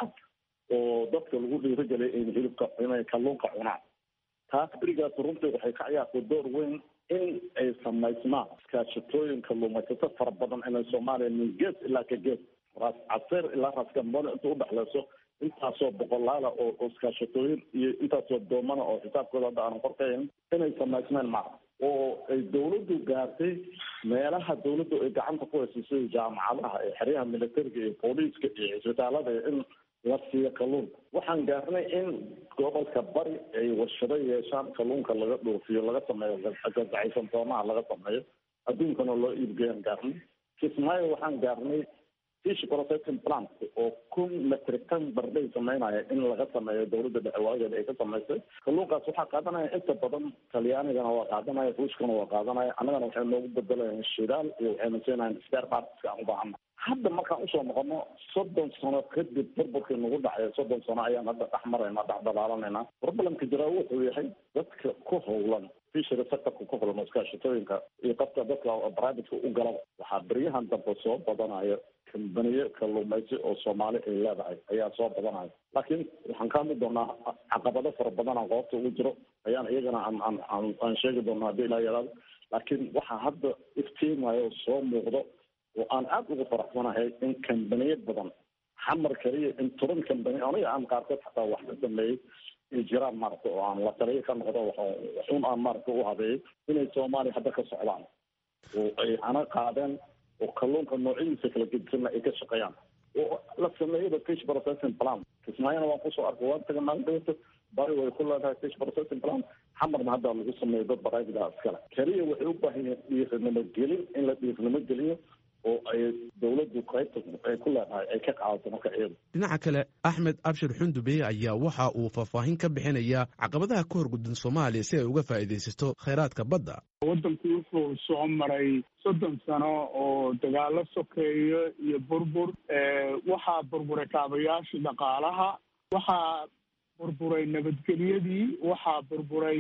oo dadka lagu dhiirigeliyay in hilibka inay kalluunka cunaan taas berigaas runtii waxay ka ciyaartay door weyn in ay samaysmaan iskaashatooyin kalluumaysato fara badan inay soomaaliya min gees ilaa ka gees raas caseer ilaa raas gambone inta udhexleyso intaasoo boqolaala oo iskaashatooyin iyo intaasoo doomana oo xisaabkooda hadda aanan qorkayn inay samaysmeen maa oo ay dawladdu gaartay meelaha dawladdu ay gacanta ku hayso sida jaamacadaha ee xeryaha militariga iyo booliiska iyo cisbitaalada in la siiyo kalluunka waxaan gaarnay in gobolka bari ay warshado yeeshaan kalluunka laga dhoofiyo laga sameeyo gacaysan doomaha laga sameeyo adduunkana loo iibgeeyaan gaarnay kismaayo waxaan gaarnay fish processing plant oo kun metric ton barday sameynaya in laga sameeyo dawladda dhexe waageeda ay ka samaysay kalluunkaas waxaa qaadanaya inta badan talyaanigana waa qaadanaya ruushkana waa qaadanaya annagana waxay noogu bedelayaan shidaal iyo waxayna siinayaan spare partska aan u baahana hadda markaan usoo noqono soddon sano kadib burburkii nagu dhacay soddon sano ayaan hadda dhex marayna dhex dalaalanayna problemka jiraa wuxuu yahay dadka ku howlan fishery sectorka ku howlan iskaashatooyinka iyo qofka dadka privateka u galaba waxaa beryahan dambe soo badanaya kambaniye kalluumaysi oo soomaali ay leedahay ayaa soo badanaya laakiin waxaan ka hadli doonaa caqabado fara badan aan qoobta ugu jiro ayaan iyagana aan aan aan aan sheegi doonaa haddii ilaa yaraado laakiin waxaa hadda iftiimayo soo muuqdo oo aan aada ugu faraxsanahay in kambaniye badan xamar kaliya in toban kambani aniga aan qaarkood xataa wax ka sameeyey ay jiraan maaragta oo aan la taliyo ka noqdo waxun aan maaragta u habeeyey inay soomaaliya hadda ka socdaan oo ay hana qaadeen oo kalluunka noocyadiisa kala gedisanna ay ka shaqeeyaan oo la sameeyaba fish processing plant kismaayana waan kusoo arkay waan taga maalin dhawata bari way ku leedahay fish processing plant xamarna hadda lagu sameeyo dad baraagidaa iskale keliya waxay u baahan yihiin dhiirnimo gelin in la dhiirnimo geliyo oo ay dawladdu qaybta ay ku leedahay ay ka qaadato marka iyada dhinaca kale axmed abshir xundube ayaa waxa uu faahfaahin ka bixinayaa caqabadaha ka horguddan soomaaliya si ay uga faa'iidaysato khayraadka badda waddanku wuxuu soo maray soddon sano oo dagaalo sokeeyo iyo burbur waxaa burburay kaabayaashii dhaqaalaha waxaa burburay nabadgelyadii waxaa burburay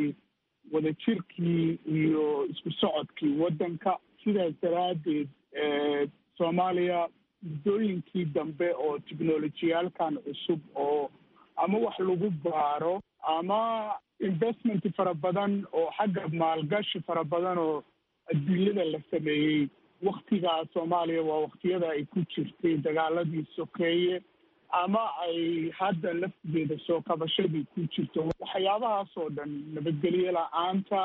wadajirkii iyo isku socodkii waddanka sidaas daraaddeed soomaaliya muddooyinkii dambe oo technolojiyaalkan cusub oo ama wax lagu baaro ama investment fara badan oo xagga maalgashi fara badan oo adduunyada la sameeyey waktigaa soomaaliya waa waktiyada ay ku jirtay dagaaladii sokeeye ama ay hadda laftigeeda soo kabashadii ku jirto waxyaabahaas oo dhan nabadgelyo la-aanta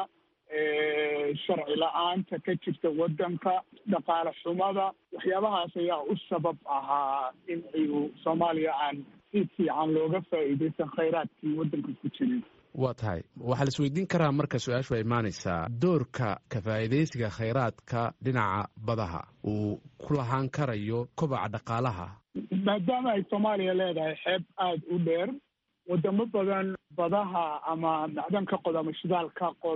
sharci la-aanta ka jirta waddanka dhaqaale xumada waxyaabahaas ayaa u sabab ahaa in ayu soomaaliya aan si fiican looga faa'iidaysan khayraadkii waddanka ku jiray waa tahay waxaa la isweydiin karaa marka su-aashu ay imaanaysaa doorka ka faa'iidaysiga khayraadka dhinaca badaha uu ku lahaan karayo kobaca dhaqaalaha maadaama ay soomaaliya leedahay xeeb aada u dheer wadamo badan badaha ama macdan ka qoda ama shidaal ka qoda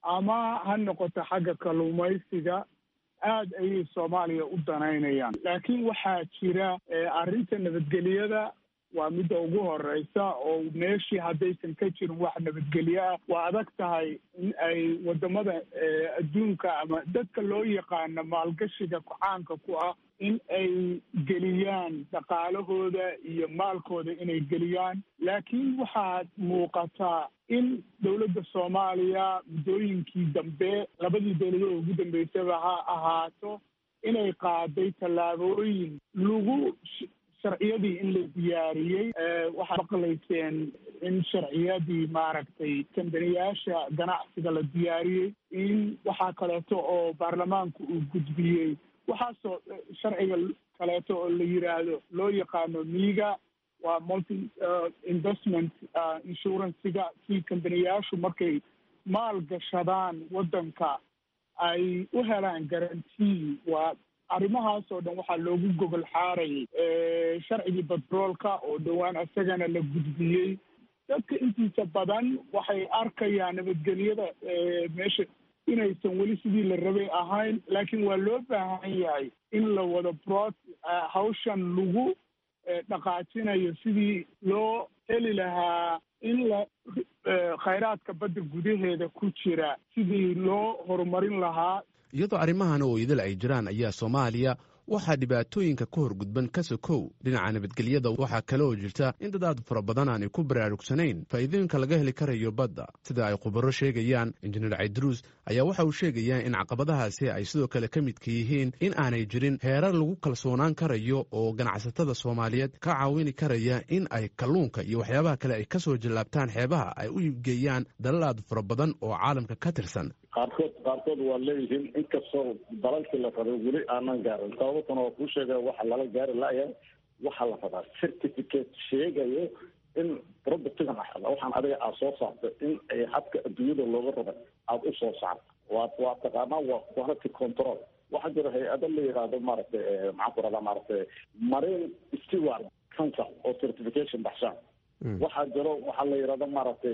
ama ha noqoto xagga kalluumaysiga aad ayay soomaaliya u danaynayaan. laakiin waxaa jira arrinta nabadgelyada waa midda ugu horeysa oo meeshii haddaysan ka jirin wax nabadgelyo ah waa adag tahay in ay wadamada adduunka ama dadka loo yaqaano maalgashiga caanka ku ah in ay geliyaan dhaqaalahooda iyo maalkooda inay geliyaan. laakiin waxaad muuqataa in dowladda soomaaliya muddooyinkii dambe labadii dowladood ugu dambeysaba ha ahaato inay qaaday tallaabooyin lagu sharciyadii in la diyaariyey. waxaad maqlayseen in sharciyadii maaragtay kambaniyaasha ganacsiga la diyaariyey, in waxaa kaleeto oo baarlamaanku uu gudbiyey waxaasoo sharciga kaleeto oo la yiraahdo loo yaqaano miiga waa multi investment insurancyga si kambaniyaashu markay maal gashadaan waddanka ay u helaan garantii. waa arrimahaas oo dhan waxaa loogu gogol xaarayay sharcigii batroolka oo dhowaan isagana la gudbiyey. dadka intiisa badan waxay arkayaan nabadgelyada meesha inaysan weli sidii la rabay ahayn, laakiin waa loo baahan yahay in la wado brod hawshan lagu dhaqaajinayo sidii loo heli lahaa in la khayraadka badda gudaheeda ku jira sidii loo horumarin lahaa. iyadoo arrimahan oo idil ay jiraan ayaa soomaaliya waxaa dhibaatooyinka ka horgudban ka sokow dhinaca nabadgelyada waxaa kale oo jirta in dad aad fara badan aanay ku baraarugsanayn faa'iidooyinka laga heli karayo badda. sida ay khubaro sheegayaan, injineer caydruus ayaa waxa uu sheegayaa in caqabadahaasi ay sidoo kale ka midka yihiin in aanay jirin heerar lagu kalsoonaan karayo oo ganacsatada soomaaliyeed ka caawini karaya in ay kalluunka iyo waxyaabaha kale ay ka soo jallaabtaan xeebaha ay u iibgeeyaan dalal aad fara badan oo caalamka ka tirsan. qaarkood qaarkood waa leeyihiin inkastoo dalalkii la rabay weli aanan gaarin. sababtana waa kuu sheegaya waxa lala gaari laaya waxaa la rabaa certificate sheegayo in productigan waxaan adiga aad soo saartay in ay habka adduunyada looga rabay aada u soo saarto. waa waa taqaanaa waa quality control. waxaa jira hay-ado la yidhaahdo maaragtay maxaan ku radaa maaragtay marine steward council oo certification baxshaan. waxaa jiro waxaa la yidhahdo maaragtay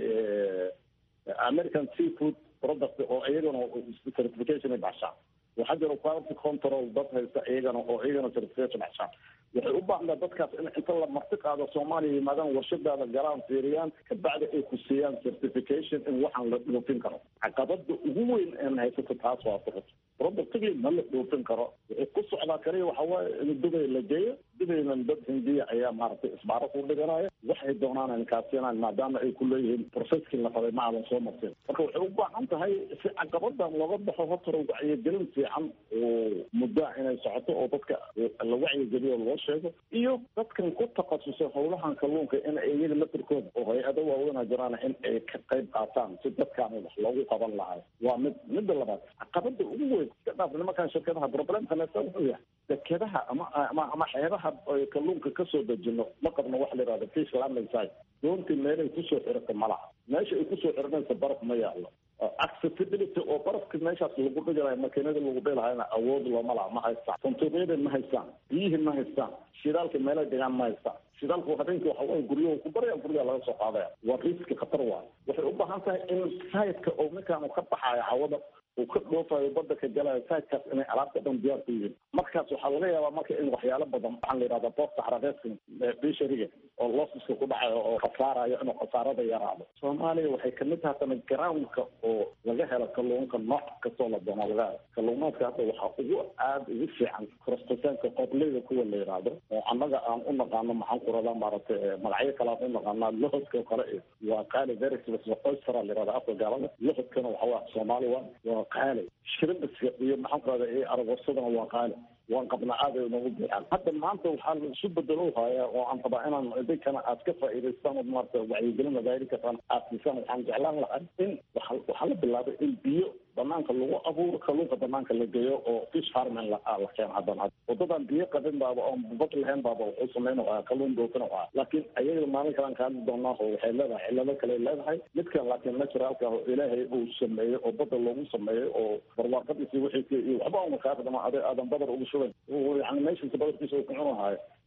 American seafood product oo iyagana certification baxshaan. waxaa jiro quality control dad haysta iyagana oo iyagana certification baxshaan. waxay u baahnaa dadkaas in inta la marti qaado Soomaaliya yimaadaan warshadaada galaan fiiriyaan kabacdi ay ku siiyaan certification in waxaan la dhoofin karo. caqabada ugu weyn ee haysato taas waa sababta productigii ma la dhoofin karo. waxay ku socdaa kaliya waxa waaye in Dubai la geeyo. Dubayna dad Hindiya ayaa maaragtay isbaaro ku dhiganaya waxay doonaan in kaasiyaan maadaama ay ku leeyihiin processkii la qabay ma aadan soo martin. marka waxay u baahan tahay si caqabadan looga baxo horta wacyigelin fiican oo muddo inay socoto oo dadka la wacyigeliyo loo sheego iyo dadkan ku takhasusay howlahan kalluunka in ay iyaga laftirkooda oo hay-ado waaweyn jiraan in ay ka qayb qaataan si dadkaan wax loogu qaban lahaa. waa mid midda labaad caqabada ugu weyn iska dhaaf nimankan shirkadaha problemka neefta wuxuu yahay dekedaha ama ama ama xeebaha kalluunka kasoo dejino ma qabno wax la yidhahdo fish landing site. doontii meelay kusoo xirata malaha meesha ay kusoo xiranaysa baraf ma yaallo. accessibility oo barafka meeshaas lagu dhigalayo makiinada lagu dhilahayna awood looma laha ma haystaan. santuuqyada ma haystaan, biyihii ma haystaan, shidaalka meelay dhigaan ma haystaan. shidaalku habeenkii waxa way guryahu ku baraya guryaha laga soo qaadaya. waa riski khatar waayo. waxay u baahan tahay in sayidka oo ninkaan uu ka baxayo cawada uu ka dhoofayo badda ka galayo sayidkaas inay alaabta dhan diyaar ku yihiin. markaas waxaa laga yaabaa marka in waxyaalo badan waxaan la yidhahdaa boorta xaradeedka bishariga oo losiska ku dhacayo oo khasaarayo inuu khasaarada yaraado. soomaaliya waxay kamid tahay tana groundka oo laga helo kalluunka nooc kastoo la doono laga helo. kalluumaadka hadda waxaa ugu aada ugu fiican korostasaanka qobleyda kuwa la yidhaahdo oo annaga aan u naqaano maxaan ku radaa maaragtay magacyo kale aan u naqaanaa lohodka oo kale waa qaali verislas oystera la yidhahda afka gaalada. lohodkana waxa waa soomaali waa waa qaali. shrimbiska iyo maxaan ku radaa iyo aragoosadana waa qaali. waan qabnaa aad ay noogu buuxaan. hadda maanta waxaa isu bedelo hayaa oo aan rabaa inaan idinkana aad ka faa'iidaystaan oo maarata wacyigelin magaali kartaan aad siisaan. waxaan jeclaan lahaa in waxaa la bilaabay in biyo banaanka lagu abuuro kalluunka banaanka la geeyo oo fish farming la la keeno. haddana waddadan biyo qabin baaba oon bad lahayn baaba wuxuu sameynaya kalluun doofin waa. laakiin ayaga maalin kalaan ka hadli doonaa oo waxay leedahay cillado kale leedahay. midkan laakiin naturalka oo ilaahay uu sameeyey oo badda loogu sameeyey oo barwaaqadiisi wixii iyo waxba uma kaafidama aadan badar ugu shubay yani meeshiisa badarkiisa uu ku cunahayo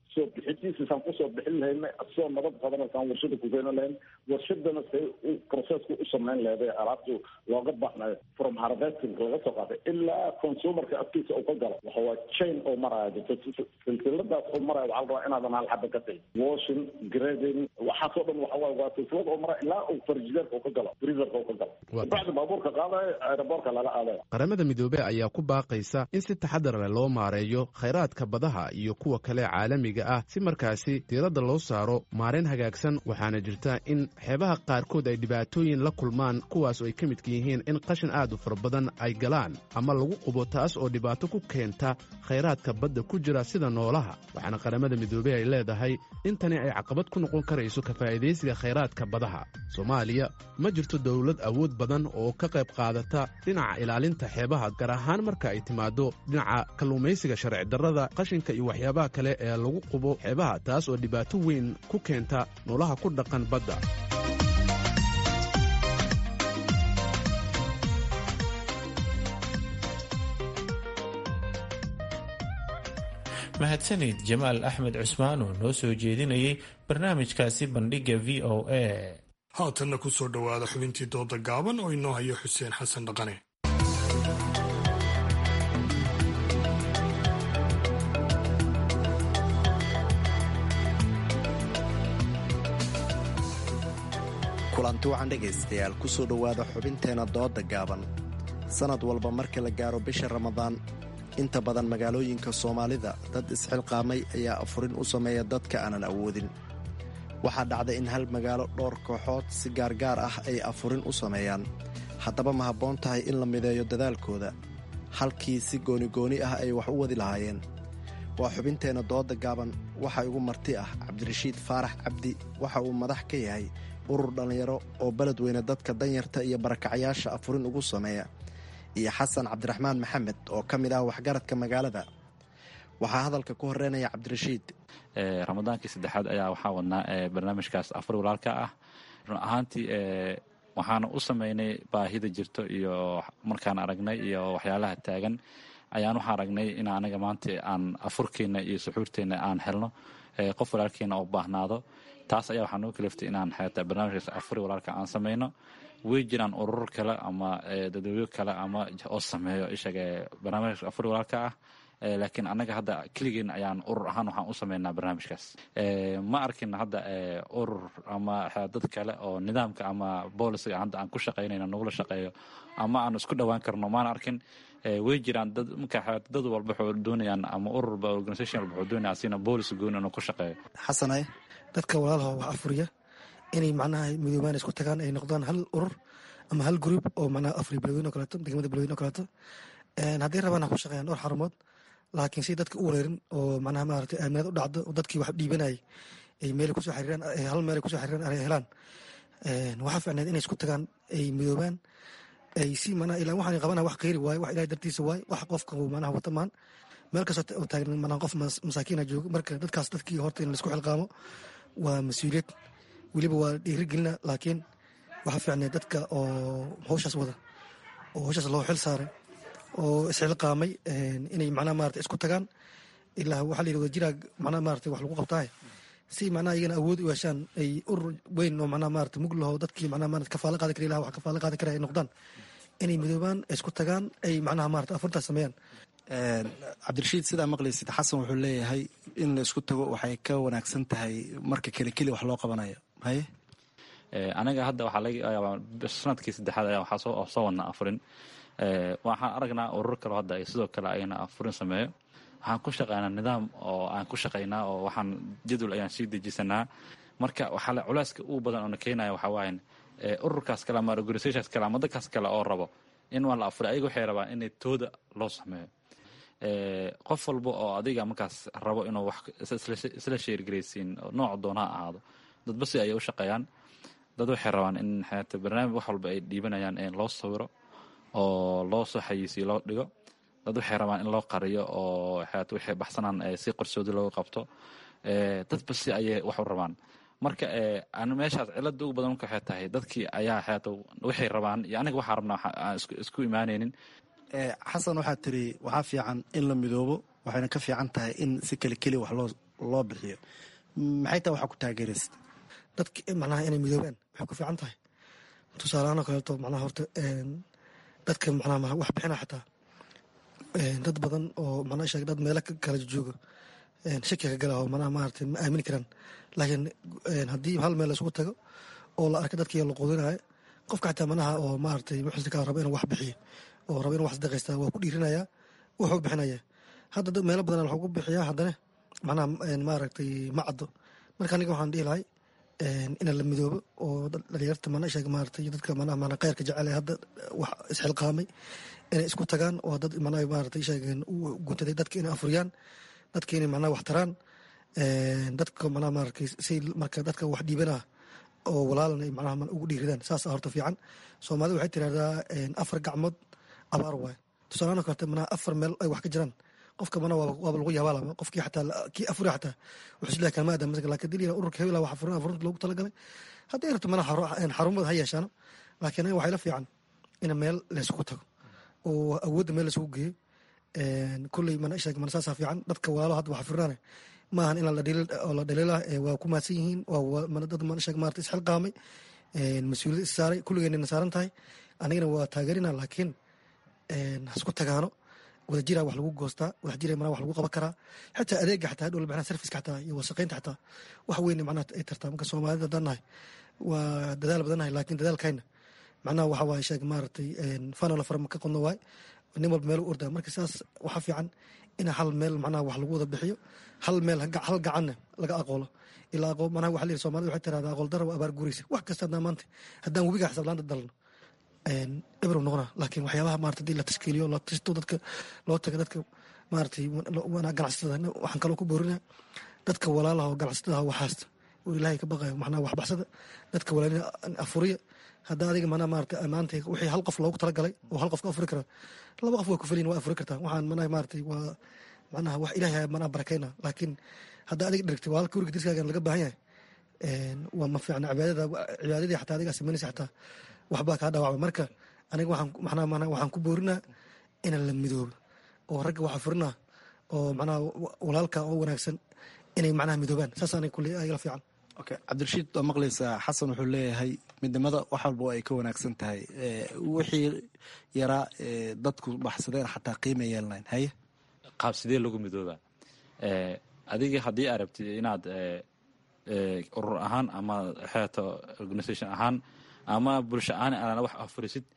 soo bixintiisasaan kusoo bixin lahayna asoo nabad qabanasaan warshada ku keena lahayn warshadana say processku u samayn leeday alaabtu looga baxnayo from harvesting laga soo qaaday ilaa consumerka afkiisa uu ka galo waxa waa chain oo maraya jirto silsiladaas oo maraya waxaa la rabaa inaadan hal xaba ka tagin washing grading waxaasoo dhan waxa waay waa silsilada oo maraya ilaa uu farjideerka uu ka galo freezerka uu ka galo bacdi baabuurka qaadayo aeroboortka lala aadayo qaramada midoobey ayaa ku baaqaysa in si taxadar leh loo maareeyo khayraadka badaha iyo kuwa kale caalamiga ah si markaasi diiradda loo saaro maarayn hagaagsan waxaana jirta in xeebaha qaarkood ay dhibaatooyin la kulmaan kuwaas oo ay ka midka yihiin in qashin aad u fara badan ay galaan ama lagu qubo taas oo dhibaato ku keenta khayraadka badda ku jira sida noolaha waxaana qaramada midoobey ay leedahay in tani ay caqabad ku noqon karayso ka faa'iidaysiga khayraadka badaha soomaaliya ma jirto dawlad awood badan oo ka qayb qaadata dhinaca ilaalinta xeebaha gaar ahaan marka ay timaado dhinaca kalluumaysiga sharci darrada qashinka iyo waxyaabaha kale ee lagu qubo xeebaha taas oo dhibaato weyn ku keenta noolaha ku dhaqan badda mahadsanid jamaal axmed cusmaan oo noo soo jeedinayay barnaamijkaasi bandhigga v o a haatanna ku soo dhowaada xubintii dooda gaaban oo inoo hayo xuseen xasan dhaqane kulanti wacan dhegaystayaal ku soo dhowaada xubinteena dooda gaaban sannad walba marka la gaaro bisha ramadaan inta badan magaalooyinka soomaalida dad isxilqaamay ayaa afurin u sameeya dadka aanan awoodin waxaa dhacda in hal magaalo dhowr kooxood si gaargaar ah ay afurin u sameeyaan haddaba ma habboon tahay in la mideeyo dadaalkooda halkii si goonigooni ah ay wax u wadi lahaayeen waa xubinteenna dooda gaaban waxaa igu marti ah cabdirashiid faarax cabdi waxa uu madax ka yahay urur dhallinyaro oo beledweyne dadka danyarta iyo barakacyaasha afurin ugu sameeya iyo xasan cabdiraxmaan maxamed oo ka mid ah waxgaradka magaalada waxaa hadalka ku horeynaya cabdirashiid ramadaankii saddexaad ayaa waxaa wadnaa barnaamijkaas afur walaalka ah run ahaantii waxaana u sameynay baahida jirto iyo markaan aragnay iyo waxyaalaha taagan ayaan waxaa aragnay in anaga maanta aan afurkeenna iyo suxuurteenna aan helno qof walaalkeena oo baahnaado taas ayaa waxaa noo kaliftay inaan xataa barnaamijkaas afuri walaalka aan sameyno way jiraan urur kale ama dadweyyo kale ama oo sameeyo ishaga barnaamijka afuri walaalka ah laakiin annaga hadda keligeen ayaan urur ahaan waxaan u sameynaa barnaamijkaas ma arkin hadda urur ama dad kale oo nidaamka ama boolisiga hadda aan ku shaqaynayno nagula shaqeeyo ama aan isku dhowaan karno maana arkin way jiraan dad marka dad walba waxay doonayaan ama ururba organisation walba wuxuu doonaya asina boolis gooni inuu ku shaqeeyo xasanay dadka walaalaha wax afuriya inay macnaha midoobaan isku tagaan ay noqdaan hal urur ama hal group oo macnaha afri beledweyne oo kaleeto degmada beledweyne oo kaleeto hadday rabaan ha ku shaqeeyaan dhowr xarumood laakiin si dadka u wareerin oo macnaha maaragtay aaminaad u dhacdo oo dadkii wax dhiibanayay ay meel kusoo xiriiraan hal meel ay kusoo xiriiraan ay helaan waxaa fiicneed inay isku tagaan ay midoobaan ay si macnaha ilaa waxaan qabanaya wax khayri waaye wax ilaahay dartiisa waaye wax qofka uu macnaha wata maan meel kastoo oo taagan macnaha qof masaakiina joogo marka dadkaas dadkii horta in laisku xilqaamo waa mas-uuliyad weliba waa dhiirigelina laakiin waxaa fiicneed dadka oo hawshaas wada oo hawshaas loo xil saaray oo isxilqaamay inay macnaha maarata isku tagaan ilaa waxaa la yidhi wadajiraa macnaha maarata wax lagu qabtaahe si macnaha iyagana awood u yeeshaan ay urur weyn oo macnaha maarata mug laho dadkii macnaha maarata kafaalo qaadi kara ilaha wax kafaalo qaadi kara ay noqdaan inay midoobaan isku tagaan ay macnaha maarata afurtaas sameeyaan cabdirashiid sidaa maqlaysid xasan wuxuu leeyahay in la isku tago waxay ka wanaagsan tahay marka keli keli wax loo qabanayo haye anaga hadda waxaa laga yaabaa sanadkii saddexaad ayaa waxaa soo soo wadnaa afurin waxaan aragnaa urur kale hadda ay sidoo kale ayna afurin sameeyo waxaan ku shaqeynaa nidaam oo aan ku shaqeynaa oo waxaan jadwal ayaan sii dejisanaa marka waxaa culeyska ugu badan oo na keenaya waxaa waayan ururkaas kale ama organisationkaas kale ama dadkaas kale oo rabo in waa la afuray ayaga waxay rabaan inay tooda loo sameeyo qof walba oo adiga markaas rabo inuu wax isla sheergaraysiin nooc doona ha ahaado dadba si ayay u shaqeeyaan dad waxay rabaan in xayaata barnaamij wax walba ay dhiibanayaan in loo sawiro oo loo soo xayiisiyo loo dhigo dad waxay rabaan in loo qariyo oo xayaata waxay baxsanaan si qarsoodi looga qabto dadba si ayay wax u rabaan marka aan meeshaas cilada ugu badan marka waxay tahay dadkii ayaa xayaata waxay rabaan iyo aniga waxaa rabnaa aan isku imaanaynin xasan waxaa tiri waxaa fiican in la midoobo waxayna ka fiican tahay in si keli keli wax loo loo bixiyo maxay taa waxaa ku taageeraysa dadka macnaha inay midoobaan waxay ku fiican tahay tusaalahaan oo kaleeto macnaha horta dadka macnaha wax bixina xataa dad badan oo macnaha sheeg dad meelo kala jooga shaki ka gala oo macnaha maaragtay ma aamini karaan laakiin haddii hal meel isugu tago oo la arka dadkii la quudinayo qofka xataa macnaha oo maaragtay wuxuu ka rabo inuu wax bixiyo oo rabo inuu wax sadaqaysta waa ku dhiirinayaa wuxuu bixinayaa hadda dad meelo badan wuxuu ku bixiyaa haddana macnaha maaragtay ma caddo marka aniga waxaan dhihi lahay in la midoobo oo dhalinyarta mana sheeg maaragtay dadka macnaha macnaha khayrka jecel ee hadda wax isxilqaamay inay isku tagaan oo dad macnaha maaragtay sheegeen u guntaday dadka inay afuriyaan dadka inay macnaha wax taraan dadka macnaha maaragtay si marka dadka wax dhiibanaa oo walaalan ay macnaha ugu dhiiridaan saas horta fiican soomaalida waxay tirahdaa afar gacmood abaar waaye tusaalahaan oo kaleeto macnaha afar meel ay wax ka jiraan qofka mana waaba lagu yaabaalama qofkii xataa kii afuri xataa wuxuu isleeyahay kalma aadam masaka laakiin dil ururka hebel wax afurin afurinta loogu talagalay haddii rabto mana xarumada ha yeeshaano laakiin aniga waxay la fiican in meel laysku tago oo awoodda meel laisugu geeyo kulley mana sheeg mana saasaa fiican dadka waalo hadda wax afurinaane maahan in la dhaliila waa ku maadsan yihiin waa dad mana sheeg maarata isxilqaamay mas-uuliyad is saaray kulligeenina saaran tahay anigana waa taageerina laakiin hasku tagaano wada jira wax lagu goostaa wada jira mana wax lagu qaban karaa xataa adeega xataa hadhow macnaha serviceka xataa iyo wasaqeynta xataa wax weyn macnaha ay tartaa marka soomaalida haddaan nahay waa dadaal badan nahay laakiin dadaalkayna macnaha waxa waaye sheeg maaragtay fanola farma ka qodno waay nin walba meel u ordaa marka saas waxaa fiican in hal meel macnaha wax lagu wada bixiyo hal meel hal gacanna laga aqoolo ilaa aqoon macnaha waxa la yidhi soomaalida waxay tirahdaa aqool dara waa abaar guraysa wax kasta haddaan maanta haddaan webiga xisaab laanta dalno ebrow noqona laakiin waxyaabaha maarata hadii la tashkiiliyo la tisto dadka loo taga dadka maaratay ganacsatada waxaan kaloo ku boorina dadka walaalaha oo ganacsatada waxaasta oo ilaahay ka baqayo macnaha waxbaxsada dadka walaalina afuriya hadda adiga mana maarata maanta wixii hal qof loogu talagalay oo hal qof ka afuri kara laba qof waa ku feliin waa afuri kartaa waxaan manaha maaratay waa macnaha wax ilaahay manaha barakayna laakiin hadda adiga dhirigtay waa halka wuriga dirskaagan laga baahan yahay waa ma fiicna cibaadada cibaadadii xataa adiga samaynaysa xataa waxbaa kaa dhaawacba marka aniga waxaan macnaha macnaha waxaan ku boorinaa inaan la midoobo oo ragga waxa furinaa oo macnaha walaalka oo wanaagsan inay macnaha midoobaan saas aniga kulli ayla fiican okay cabdirashiid waa maqlaysaa xasan wuxuu leeyahay midnimada wax walba ay ka wanaagsan tahay wixii yaraa dadku baxsadeen xataa qiima yeelnayn haye qaab sidee lagu midoobaa adiga haddii aad rabtid inaad urur ahaan ama xeeto organisation ahaan ama bulsho ahaan aana wax afurisid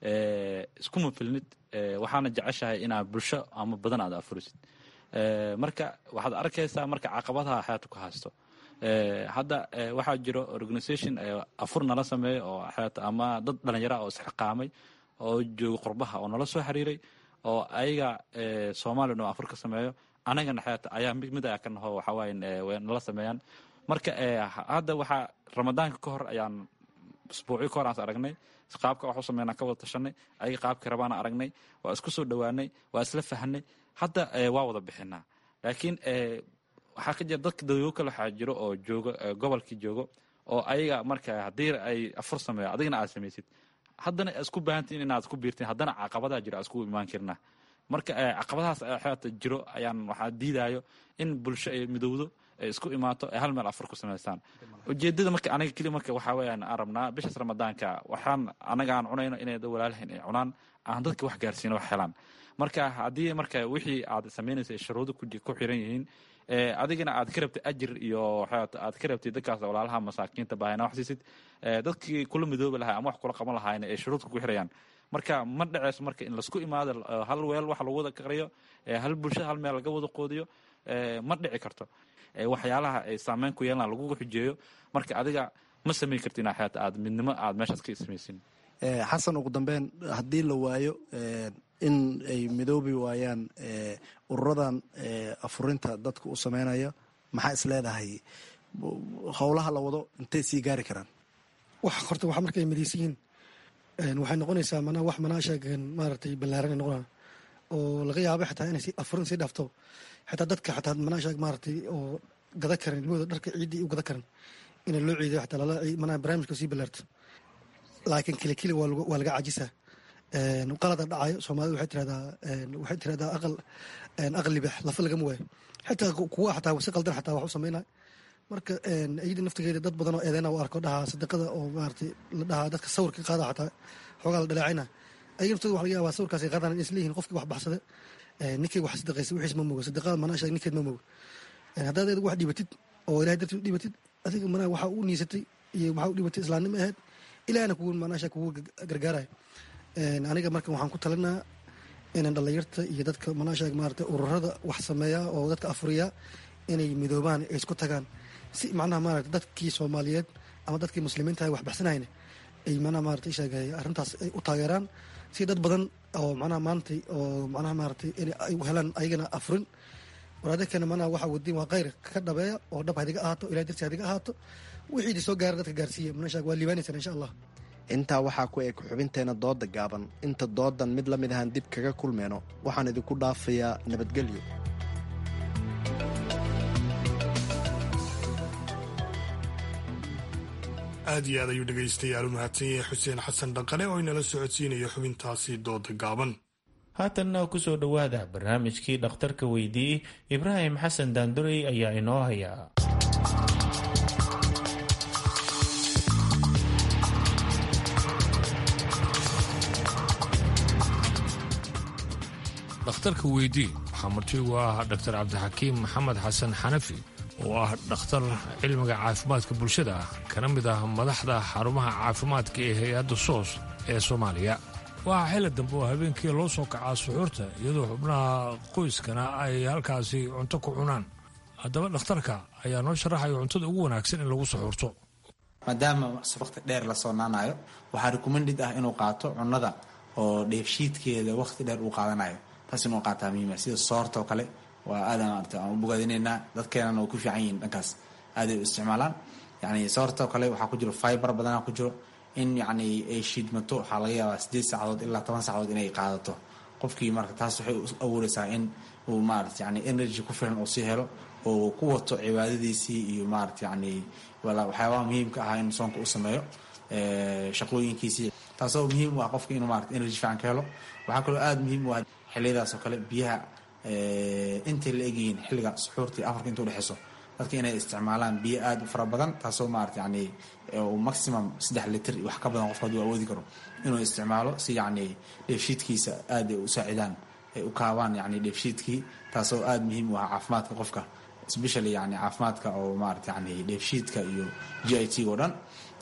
iskuma filnid waxaana jeceshahay inaad bulsho ama badan aad afurisid marka waxaad arkaysaa marka caqabadaha xeeto ku haysto hadda waxaa jiro organisation afur nala sameeyo oo xeeto ama dad dhalinyara oo isxiqaamay oo jooga qurbaha oo nala soo xiriiray oo ayaga soomaaliya noo afur ka sameeyo anagana xeeto ayaa mid ayaa ka naho waxawaaye nala sameeyaan marka hadda waxaa ramadaanka ka hor ayaan isbuucii ka hor aan aragnay qaabka wax u sameynaa ka wada tashanay ayaga qaabkii rabaana aragnay waa isku soo dhowaanay waa isla fahanay hadda waa wada bixinaa laakiin waxaa ka jira dadka dadweyne kale waxaa jiro oo joogo gobolkii joogo oo ayaga marka haddii ay afur sameeyo adigana aad samaysid haddana isku baahantiin inaad isku biirtiin haddana caqabadaha jiro isku imaan karnaa marka caqabadahaas xeeta jiro ayaan waxaa diidaayo in bulsho ay midowdo ay isku imaato ay hal meel afur ku samaystaan ujeedada marka aniga keli marka waxaa weyaan aan rabnaa bishaas ramadaanka waxaan anaga aan cunayno inay walaalahayn ay cunaan aan dadka wax gaarsiino wax helaan marka haddii marka wixii aad samaynaysa ay shuruudo ku xiran yihiin adigana aad ka rabtid ajir iyo aad ka rabtid dadkaas walaalaha masaakiinta baahayna wax siisid dadkii kula midoobi lahaa ama wax kula qaban lahaayna ay shuruudka ku xirayaan marka ma dhaceyso marka in laisku imaado hal weel wax lagu wada qariyo hal bulshada hal meel laga wada qoodiyo ma dhici karto waxyaalaha ay saameyn ku yeelana lagu xujeeyo marka adiga ma samayn karti inaa xeeta aad midnimo aad meeshaas ka samaysin xasan ugu dambeyn haddii la waayo in ay midoobi waayaan ururadan afurinta dadka u sameynaya maxaa is leedahay howlaha la wado intay sii gaari karaan wax horta waxa markay midaysan yihiin waxay noqonaysaa manaa wax manaa sheegeen maaragtay ballaaran ay noqonaan oo laga yaabo xataa inay si afurin sii dhaafto xataa dadka xataa manaa sheeg maaragtay oo gada karan ilmahooda dharka ciiddii u gada karan inay loo ciidayo xataa lala manaa barnaamijka sii ballaarto laakiin kili kili waa laga cajisaa qalada dhacayo soomaalida waxay tiradaa waxay tiradaa aqal aqal libax lafa lagama waayo xitaa kuwa xataa si qaldan xataa wax u sameynaya marka iyada naftigeeda dad badan oo eedeyna u arko dhahaa sadaqada oo maaragtay la dhahaa dadka sawirka qaada xataa xoogaa la dhaleecayna ayaga naftooda waxa laga yaabaa sawirkaas ay qaadaan in isleeyihiin qofkii wax baxsada ninkay wax sadaqaysa wixiis ma mogo sadaqada manaa sheeg ninkeed ma mogo haddaad adiga wax dhibatid oo ilahay dartii u dhibatid adiga manaa waxa u niisatay iyo waxa u dhibatay islaamnimo ahayd ilahna kugu manaa sheeg kugu gargaarayo aniga marka waxaan ku talinaa inaan dhallinyarta iyo dadka manaa sheeg maaragtay ururada wax sameeya oo dadka afuriya inay midoobaan ay isku tagaan si macnaha maaragtay dadkii soomaaliyeed ama dadkii muslimiinta ay wax baxsanayna ay manaa maaragtay sheegay arrintaas ay u taageeraan si dad badan oo macnaha maantay oo macnaha maaragtay in ay helaan ayagana afurin waraadakana manaa waxa wadiin waa khayr ka dhabeeya oo dhab hadiga ahaato ilahay dartii hadiga ahaato wixiidi soo gaara dadka gaarsiiya manaa sheeg waa liibaanaysan insha allah intaa waxaa ku eg xubinteena dooda gaaban inta doodan mid la mid ahaan dib kaga kulmeyno waxaan idinku dhaafayaa nabadgelyo aad iyo aad ayuu dhegaystayaal u mahadsan yahay xuseen xasan dhaqane oo inala socodsiinayo xubintaasi dooda gaaban haatanna ku soo dhowaada barnaamijkii dhakhtarka weydiiyey ibraahim xasan daandurey ayaa inoo haya dhakhtarka weydii waxaa martigu ah dhaktar cabdixakiim maxamed xasan xanafi oo ah dhakhtar cilmiga caafimaadka bulshada ah kana mid ah madaxda xarumaha caafimaadka ee hay-adda soos ee soomaaliya waxaa xilli dambe oo habeenkii loo soo kacaa suxuurta iyadoo xubnaha qoyskana ay halkaasi cunto ku cunaan haddaba dhakhtarka ayaa noo sharaxaya cuntada ugu wanaagsan in lagu suxuurto maadaama waqti dheer la soonaanayo waxaa rekomendid ah inuu qaato cunnada oo dheefshiidkeeda waqti dheer uu qaadanayo taas inuu qaataa muhiima sida soorta oo kale waa aadan maarata aan u bogaadinaynaa dadkeenana way ku fiican yihiin dhankaas aaday u isticmaalaan yacni soorta oo kale waxaa ku jiro fiber badanaa ku jiro in yacni ay shiidmato waxaa laga yaabaa siddeed saacadood ilaa toban saacadood inay qaadato qofkii marka taas waxay u awooreysaa in uu maarata yacni energy ku filan oo sii helo oo ku wato cibaadadiisii iyo maarata yacni waxyaabaha muhiimka ah in soonka u sameeyo shaqooyinkiisii taasoo muhiim u ah qofka inuu maarata energy fiican ka helo waxaa kaloo aada muhiim u ah xilliyadaas oo kale biyaha intay la egyihiin xilliga suxuurtii afarka inta udhexeyso dadka inay isticmaalaan biyo aada u fara badan taasoo maarata yacni maximum saddex litir wax ka badan qofka hadduu awoodi karo inuu isticmaalo si yacni dheefshiidkiisa aada ay u saacidaan ay u kaabaan yacni dheefshiidkii taasoo aada muhiim u ah caafimaadka qofka especially yacni caafimaadka oo maarata yacni dheefshiidka iyo g i t oo dhan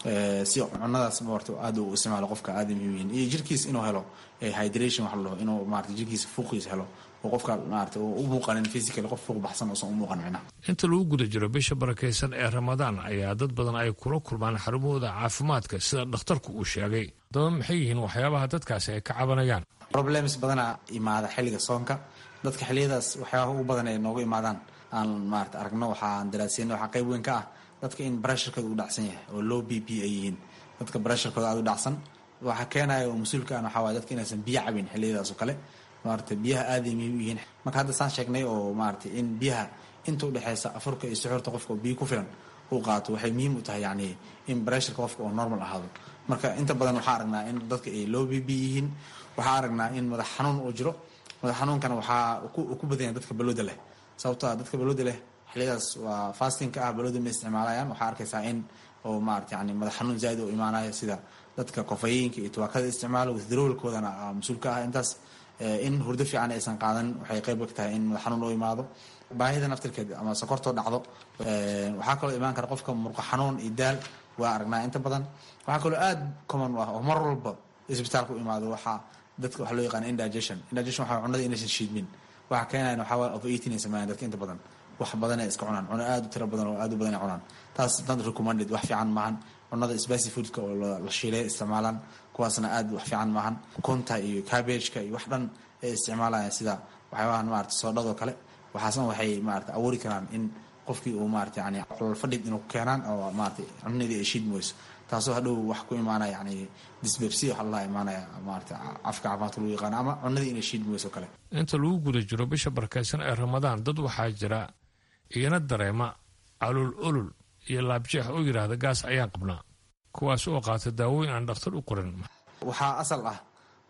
si cunadaas maarta aada u isticmaalo qofka aada muhiim yihiin iyo jirkiisa inuu helo hydration wax la dhaho inuu maarata jirkiisa fuuqiisa helo oo qofka maarata u muuqanin physically qof fuuq baxsan uusan u muuqan micnaha inta lagu guda jiro bisha barakaysan ee ramadaan ayaa dad badan ay kula kulmaan xarumahooda caafimaadka sida dhakhtarku uu sheegay haddaba maxay yihiin waxyaabaha dadkaasi ay ka cabanayaan problems badanaa imaada xilliga soonka dadka xilliyadaas waxyaabaha ugu badan ay noogu imaadaan aan maarata aragno waxaan daraasiyeyna waxaa qayb weyn ka ah dadka in pressurekooda u dhacsan yahay oo low b p ay yihiin dadka pressurekooda aada u dhacsan waxaa keenaya oo mas-uulka an waxaa waay dadka inaysan biyo cabin xilliyadaas oo kale maarata biyaha aaday muhiim u yihiin marka hadda saan sheegnay oo maarata in biyaha inta udhexeysa afurka iyo suxuurta qofka oo biyo ku filan uu qaato waxay muhiim u tahay yacni in pressureka qofka oo normal ahaado marka inta badan waxaa aragnaa in dadka ay low b b yihiin waxaa aragnaa in madax xanuun uu jiro madax xanuunkana waxaa ku badanya dadka balooda leh sababtoa dadka balooda leh xiliyadaas waa fastingka ah balooda ma isticmaalayaan waxaa arkaysaa in oo maarata yani madax xanuun zaaid u imaanaya sida dadka kofayinka iyo tubaakada isticmaalo withdrawalkoodana mas-uulka ah intaas in hurdo fiican aysan qaadan waxay qayb ka tahay in madax xanuun u imaado baahida naftirkeed ama sokortoo dhacdo waxaa kaloo imaan kara qofka murqo xanuun iyo daal waa aragnaa inta badan waxaa kaloo aada common u ah oo mar walba isbitaalka u imaado waxaa dadka waxaa loo yaqaana indigestion indigestion waxaa cunada inaysan shiidmin waxaa keenayan waxaa waay overeating ay sameeyaan dadka inta badan wax badan ay iska cunaan cuno aada u tiro badan oo aada u badan ay cunaan taas not recommended wax fiican maahan cunada spicy foodka oo la shiilay isticmaalaan kuwaasna aada wax fiican maahan konta iyo cabbageka iyo wax dhan ay isticmaalayaan sida waxyaabahan maarata soodhadoo kale waxaasna waxay maarata awoori karaan in qofkii uu maarata yani fadhid inuu ku keenaan oo maarata cunadii ay shiidmi weyso taasoo hadhow wax ku imaanaya yani disbebsi waxa lala imaanaya maarata afka caafimaadka lagu yaqaano ama cunadii inay shiidmi weyso kale inta lagu guda jiro bisha barakaysan ee ramadaan dad waxaa jira igana dareema calool olol iyo laabjeex oo yidhaahda gaas ayaan qabnaa kuwaas oo qaata daawooyin aan dhakhtar u qoran waxaa asal ah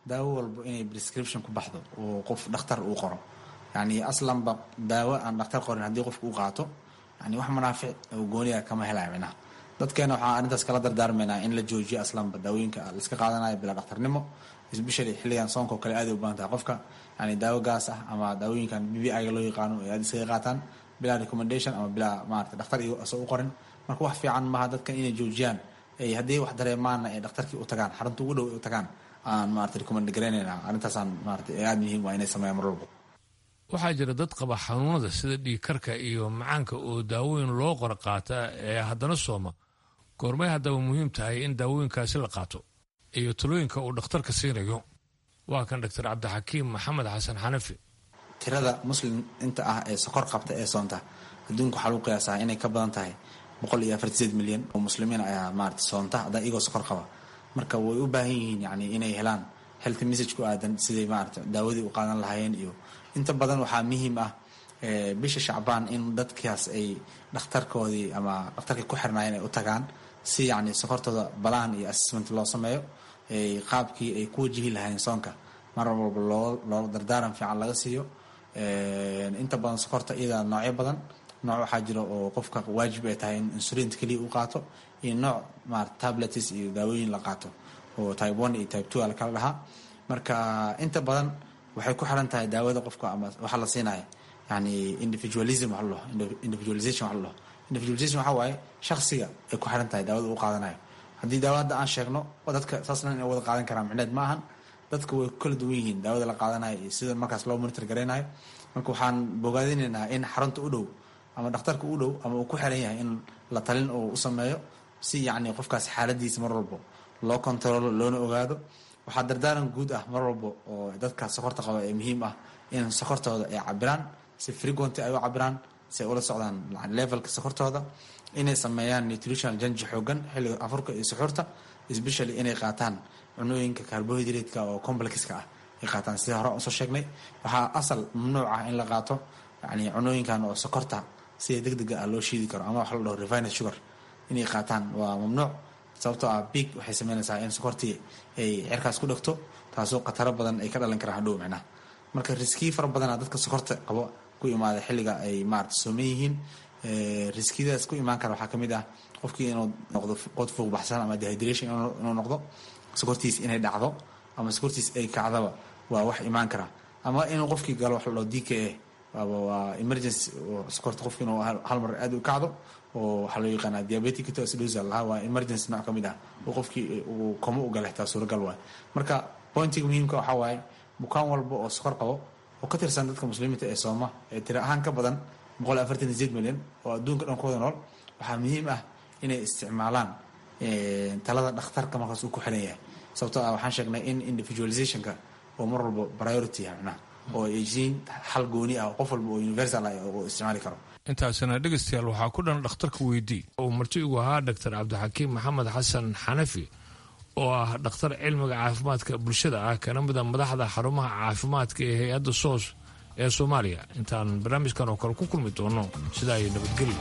daawo walbo inay prescription ku baxdo oo qof dhakhtar uu qoro yani aslanba daawo aan dhakhtar qorin haddii qofku uu qaato yani wax manaafic oo gooniya kama helaya minaha dadkeena waxaan arrintaas kala dardaarmaynaa in la joojiyo aslanba daawooyinka la iska qaadanayo bilaa dhakhtarnimo especially xilligan soonka oo kale aad u baahan tahay qofka yani daawo gaas ah ama daawooyinkan b b i-ga loo yaqaano ee aad iskaga qaataan bilaa recommendation ama bilaa maarata dhakhtar iyo asoo u qorin marka wax fiican maaha dadkan inay joojiyaan ay haddii wax dareemaana ay dhakhtarkii u tagaan xarunta ugu dhow u tagaan aan maarata recommend garaynayna arrintaasaan maarata aad muhiim waa inay sameeyaan mar walba waxaa jira dad qaba xanuunada sida dhiigkarka iyo macaanka oo daawooyin loo qor qaata ee haddana sooma goormay haddaba muhiim tahay in daawooyinkaasi la qaato iyo talooyinka uu dhakhtarka siinayo waa kan doctor cabdixakiim maxamed xasan xanafi tirada muslim inta ah ee sokor qabta ee soonta adduunka waxaa lagu qiyaasaa inay ka badan tahay boqol iyo afartan sideed milyan oo muslimiin ayaa maarata soonta hadda iyagoo sokor qaba marka way u baahan yihiin yani inay helaan health message ku aadan siday maarata daawadii u qaadan lahaayeen iyo inta badan waxaa muhiim ah bisha shacbaan in dadkaas ay dhakhtarkoodii ama dhakhtarkii ku xirnaayeen ay u tagaan si yani sokortooda balaan iyo assessment loo sameeyo qaabkii ay ku wajihi lahaayeen soonka mar walba loo loo dardaaran fiican laga siiyo inta badan sokorta iyada noocyo badan nooc waxaa jira oo qofka waajib ay tahay in insulin kaliya uu qaato iyo nooc maarata tablets iyo daawooyin la qaato oo type one iyo type two la kala dhahaa marka inta badan waxay ku xiran tahay daawada qofka ama waxa la siinaya yani individualism waxa loo individualization waxa loo individualization waxa waaye shakhsiga ay ku xiran tahay daawada uu qaadanayo haddii daawada aan sheegno dadka saasna inay wada qaadan karaan micneed ma ahan dadka way kala duwan yihiin daawada la qaadanayo iyo sida markaas loo monitor garaynayo marka waxaan bogaadinaynaa in xarunta u dhow ama dhakhtarka u dhow ama uu ku xiran yahay in la talin uu u sameeyo si yacni qofkaas xaaladiisa mar walbo loo controlo loona ogaado waxaa dardaaran guud ah mar walbo oo dadka sokorta qaba ee muhiim ah in sokortooda ay cabiraan si frequenty ay u cabiraan si ay ula socdaan levelka sokortooda inay sameeyaan nutritional janji xoogan xilliga afurka iyo suxuurta especially inay qaataan cunooyinka carbohydrate-ka oo complexka ah ay qaataan sida hore usoo sheegnay waxaa asal mamnuuc ah in la qaato yani cunooyinkan oo sokorta sida degdega ah loo shiidi karo ama waxa la dhaho refined sugar inay qaataan waa mamnuuc sababtoo ah big waxay sameynaysaa in sokortii ay xerkaas ku dhegto taasoo khataro badan ay ka dhalan karaan hadhow micnaha marka riskii fara badanaa dadka sokorta qabo ku imaada xilliga ay maarata sooman yihiin riskiyadaas ku imaan kara waxaa kamid ah qofkii inuu noqdo qod fuuq baxsan ama dehydration inuu noqdo sokortiis inay dhacdo ama sokortiis ay kacdaba waa wax imaan kara ama inuu qofkii galo wax la dhaho d k a waa emergency sokorta qofki inuu hal mar aad u kacdo oo waxaa loo yaqaanaa diabetic ketoacidosis lahaa waa emergency nooc ka mid ah oo qofkii uu komo u gala xitaa suuragal waayo marka pointiga muhiimka waxaa waaye bukaan walba oo sokor qabo oo ka tirsan dadka muslimiinta ee sooma ee tira ahaan ka badan boqol afartan sideed milyan oo adduunka dhan ku wada nool waxaa muhiim ah inay isticmaalaan talada dhakhtarka markaas uu ku xiran yahay sababtoo ah waxaan sheegnay in individualizationka oo mar walba priority yahay macnaha oo ay yihiin xal gooni ah qof walba oo universal ah oo isticmaali karo intaasina dhegaystayaal waxaa ku dhan dhakhtarka weydii uu marti ugu ahaa doctor cabdixakiim maxamed xasan xanafi oo ah dhakhtar cilmiga caafimaadka bulshada ah kana mida madaxda xarumaha caafimaadka ee hay-adda soos ee soomaaliya intaan barnaamijkan oo kale ku kulmi doono sidaa ay nabadgelyo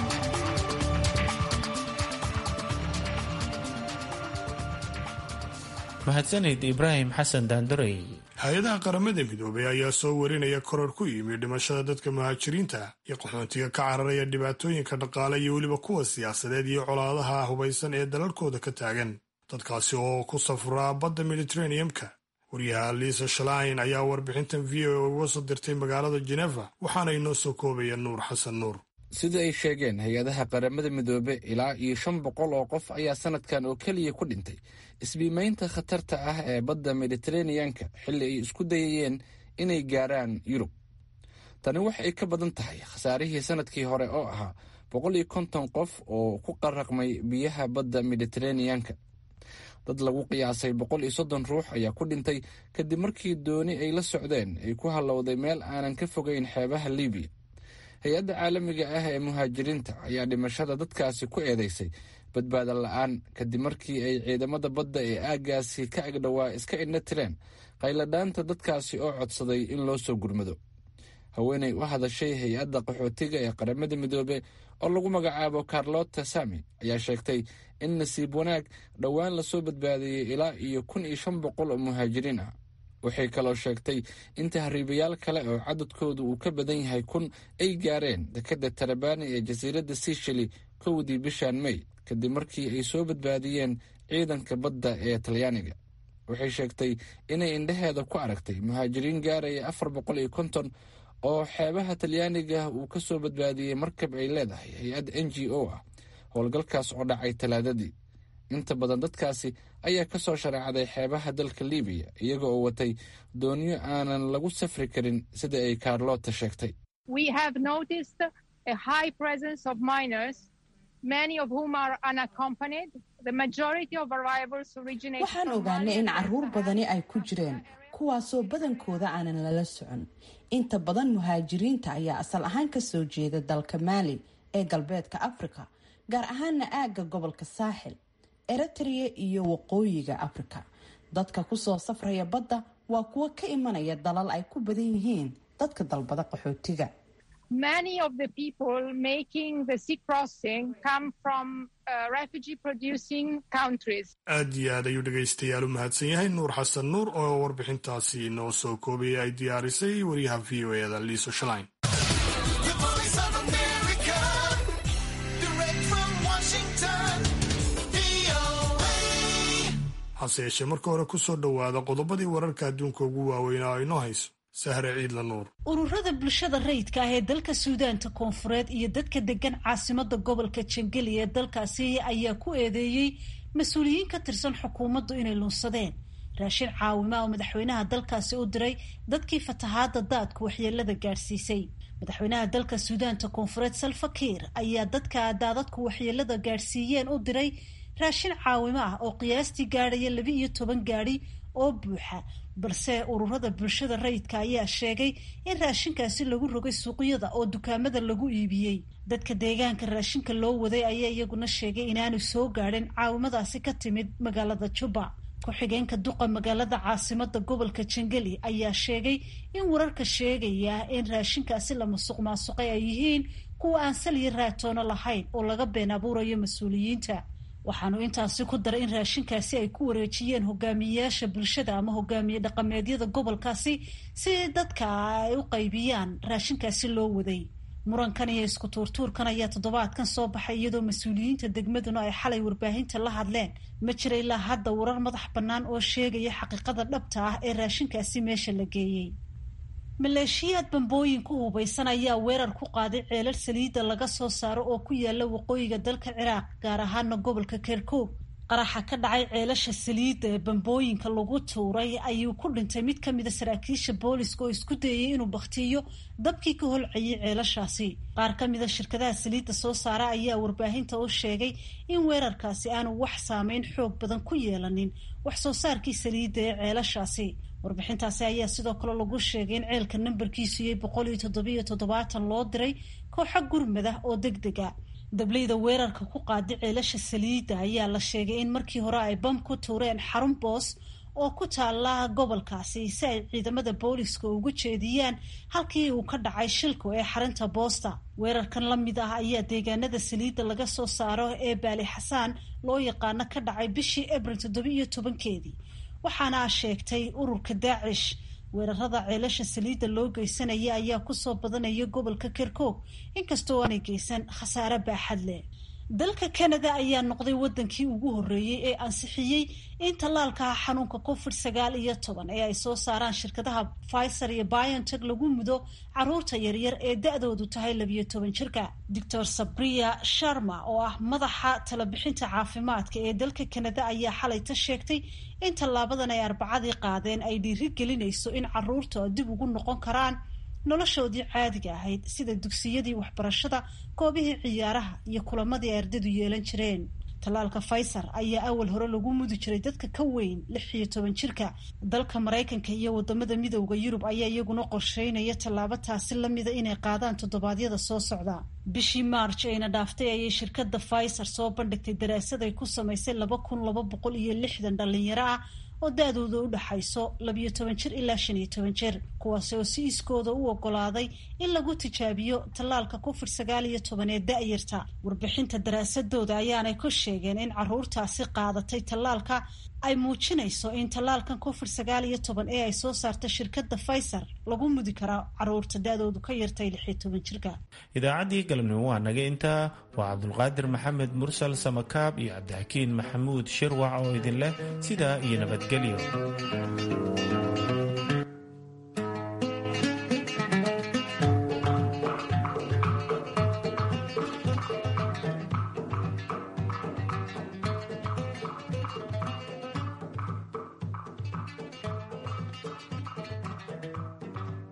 mahadsanid ibraahim xasan daandorey hay-adaha qaramada midoobay ayaa soo warinaya koror ku yimi dhimashada dadka muhaajiriinta iyo qaxoontiga ka cararaya dhibaatooyinka dhaqaale iyo weliba kuwa siyaasadeed iyo colaadaha hubaysan ee dalalkooda ka taagan dadkaasi oo ku safraa badda mediteraneamka wariyaha liisa shalain ayaa warbixintan v o a uga soo dirtay magaalada jeneva waxaana inoo soo koobaya nuur xasan nuur sida ay sheegeen hay-adaha qaramada midoobe ilaa iyo shan boqol oo qof ayaa sanadkan oo keliya ku dhintay isbiimaynta khatarta ah ee badda mediteraneanka xilli ay isku dayayeen inay gaaraan yurub tani waxay ka badan tahay khasaarihii sanadkii hore oo ahaa boqol iyo konton qof oo ku qaraqmay biyaha badda mediteraneanka dad lagu qiyaasay boqol iyo soddon ruux ayaa ku dhintay kadib markii dooni ay la socdeen ay ku hallowday meel aanan ka fogeyn xeebaha libiya hay-adda caalamiga ah ee muhaajiriinta ayaa dhimashada dadkaasi ku eedeysay badbaada la-aan kadib markii ay ciidamada badda ee aaggaasi ka agdhowaa iska idna tireen qayladhaanta dadkaasi oo codsaday in loo soo gurmado haweenay u hadashay hay-adda qaxootiga ee qaramada midoobe oo lagu magacaabo carlota sami ayaa sheegtay in nasiib wanaag dhowaan lasoo badbaadiyey ilaa iyo kun iyo shan boqol oo muhaajiriin ah. waxay kaloo sheegtay in tahriibayaal kale oo cadadkoodu uu ka badan yahay kun ay gaareen dekedda tarabani ee jasiiradda sicily kowdii bishan may kadib markii ay soo badbaadiyeen ciidanka badda ee talyaaniga. waxay sheegtay inay indhaheeda ku aragtay muhaajiriin gaaraya afar boqol iyo konton oo xeebaha talyaaniga uu ka soo badbaadiyey markab ay leedahay hay-ad n g o ah. howlgalkaas oo dhacay talaadadii. inta badan dadkaasi ayaa ka soo shareecday xeebaha dalka libiya iyaga oo watay doonyo aanan lagu safri karin sida ay carlota sheegtay. waxaan ogaanay in caruur badani ay ku jireen kuwaasoo badankooda aanan lala socon. inta badan muhaajiriinta ayaa asal ahaan kasoo jeeda dalka maali ee galbeedka afrika, gaar ahaana aagga gobolka saaxil, eritrea iyo waqooyiga afrika. dadka kusoo safraya badda waa kuwo ka imanaya dalal ay ku badan yihiin dadka dalbada qaxootiga. Many of the people making the sea crossing come from uh, refugee producing countries. aad iyo aad ayuu dhegaystayaal u mahadsan yahay nuur xasan nuur oo warbixintaasi inoo soo koobiyay ay diyaarisay wariyaha v o e da liiso shalayn. hase yeeshee marka hore ku soo dhowaada qodobadii wararka adduunka ugu waaweynaa oo inoo hayso sahre ciidla nuur. ururada bulshada rayidka ah ee dalka suudaanta koonfureed iyo dadka degan caasimada gobolka jangeli ee dalkaasi ayaa ku eedeeyey mas-uuliyiin ka tirsan xukuumaddu inay lunsadeen raashin caawima oo madaxweynaha dalkaasi u diray dadkii fatahaada daadku waxyeelada gaadhsiisay. madaxweynaha dalka suudaanta koonfureed salva kiir ayaa dadka daadadku waxyeelada gaadhsiiyeen u diray raashin caawimo ah oo qiyaastii gaadhaya laba iyo toban gaadhi oo buuxa, balse ururada bulshada rayidka ayaa sheegay in raashinkaasi lagu rogay suuqyada oo dukaamada lagu iibiyey. dadka deegaanka raashinka loo waday ayaa iyaguna sheegay inaanu soo gaadhin caawimadaasi ka timid magaalada juba. ku-xigeenka duqa magaalada caasimada gobolka jangeli ayaa sheegay in wararka sheegaya in raashinkaasi la masuq maasuqay ay yihiin kuwa aan saliyo raatoono lahayn oo laga been abuurayo mas-uuliyiinta. waxaanu intaasi ku daray in raashinkaasi ay ku wareejiyeen hogaamiyeyaasha bulshada ama hogaamiye dhaqameedyada gobolkaasi si dadka ay u qaybiyaan raashinkaasi loo waday. murankan iyo isku tuurtuurkan ayaa toddobaadkan soo baxay iyadoo mas-uuliyiinta degmaduna ay xalay warbaahinta la hadleen. ma jira ilaa hadda warar madax bannaan oo sheegaya xaqiiqada dhabta ah ee raashinkaasi meesha la geeyey. maleeshiyaad bambooyin ku hubaysan ayaa weerar ku qaaday ceelal saliidda laga soo saaro oo ku yaala waqooyiga dalka ciraaq, gaar ahaana gobolka kerkog. qaraxa ka dhacay ceelasha saliidda ee bambooyinka lagu tuuray ayuu ku dhintay mid ka mida saraakiisha booliska oo isku dayay inuu bakhtiyo dabkii ka holcayay ceelashaasi. qaar ka mida shirkadaha saliidda soo saara ayaa warbaahinta u sheegay in weerarkaasi aanu wax saameyn xoog badan ku yeelanin wax soo saarkii saliidda ee ceelashaasi. warbixintaasi ayaa sidoo kale lagu sheegay in ceelka nambarkiisu yay boqol iyo toddobiyo toddobaatan loo diray kooxo gurmad ah oo deg dega. dableyda weerarka ku qaaday ceelasha saliidda ayaa la sheegay in markii hore ay bam ku tuureen xarun boos oo ku taala gobolkaasi si ay ciidamada booliska ugu jeediyaan halkii uu ka dhacay shilku ee xarunta boosta. weerarkan la mid ah ayaa deegaanada saliidda laga soo saaro ee baali xasaan loo yaqaano ka dhacay bishii abril toddoba iyo tobankeedii, waxaana sheegtay ururka daacish. weerarada ceelasha saliidda loo geysanaya ayaa kusoo badanaya gobolka kerkog inkastoo aanay geysan khasaare baaxad leh. dalka Canada ayaa noqday wadankii ugu horeeyay ee ansixiyey in tallaalka xanuunka covid sagaal iyo toban ee ay soo saaraan shirkadaha Pfizer iyo BioNTech lagu mudo caruurta yaryar ee da'doodu tahay labiyo toban jirka. Doctor Sabriya Sharma oo ah madaxa talabixinta caafimaadka ee dalka Canada ayaa xalay ta sheegtay in tallaabadan ay arbacadii qaadeen ay dhiirigelinayso in caruurta dib ugu noqon karaan noloshoodii caadiga ahayd sida dugsiyadii waxbarashada, koobihii ciyaaraha iyo kulamadii ay ardaydu yeelan jireen. tallaalka Pfizer ayaa awal hore lagu mudi jiray dadka ka weyn lix iyo toban jirka. dalka Mareykanka iyo wadamada midowga Yurub ayaa iyaguna qorsheynaya tallaabo taasi la mida inay qaadaan toddobaadyada soo socda. bishii March ayna dhaaftay ayay shirkadda Pfizer soo bandhigtay daraasad ay ku samaysay laba kun laba boqol iyo lixdan dhalinyaro ah oo da-dooda u dhaxayso labiyo toban jir ilaa shan iyo toban jir kuwaasi oo si iskooda u ogolaaday in lagu tijaabiyo tallaalka covid sagaal iyo toban ee da-yarta. warbixinta daraasadooda ayaanay ku sheegeen in caruurtaasi qaadatay tallaalka ay muujinayso in tallaalkan covid sagaal iyo toban ee ay soo saarta shirkadda Pfizer lagu mudi karaa caruurta da-doodu ka yartay lix iyo toban jirka. idaacaddii galabnimo waa naga intaa. waa cabdulqaadir maxamed mursal samakaab iyo cabdixakiin maxamuud shirwac oo idin leh sidaa iyo nabadgelyo.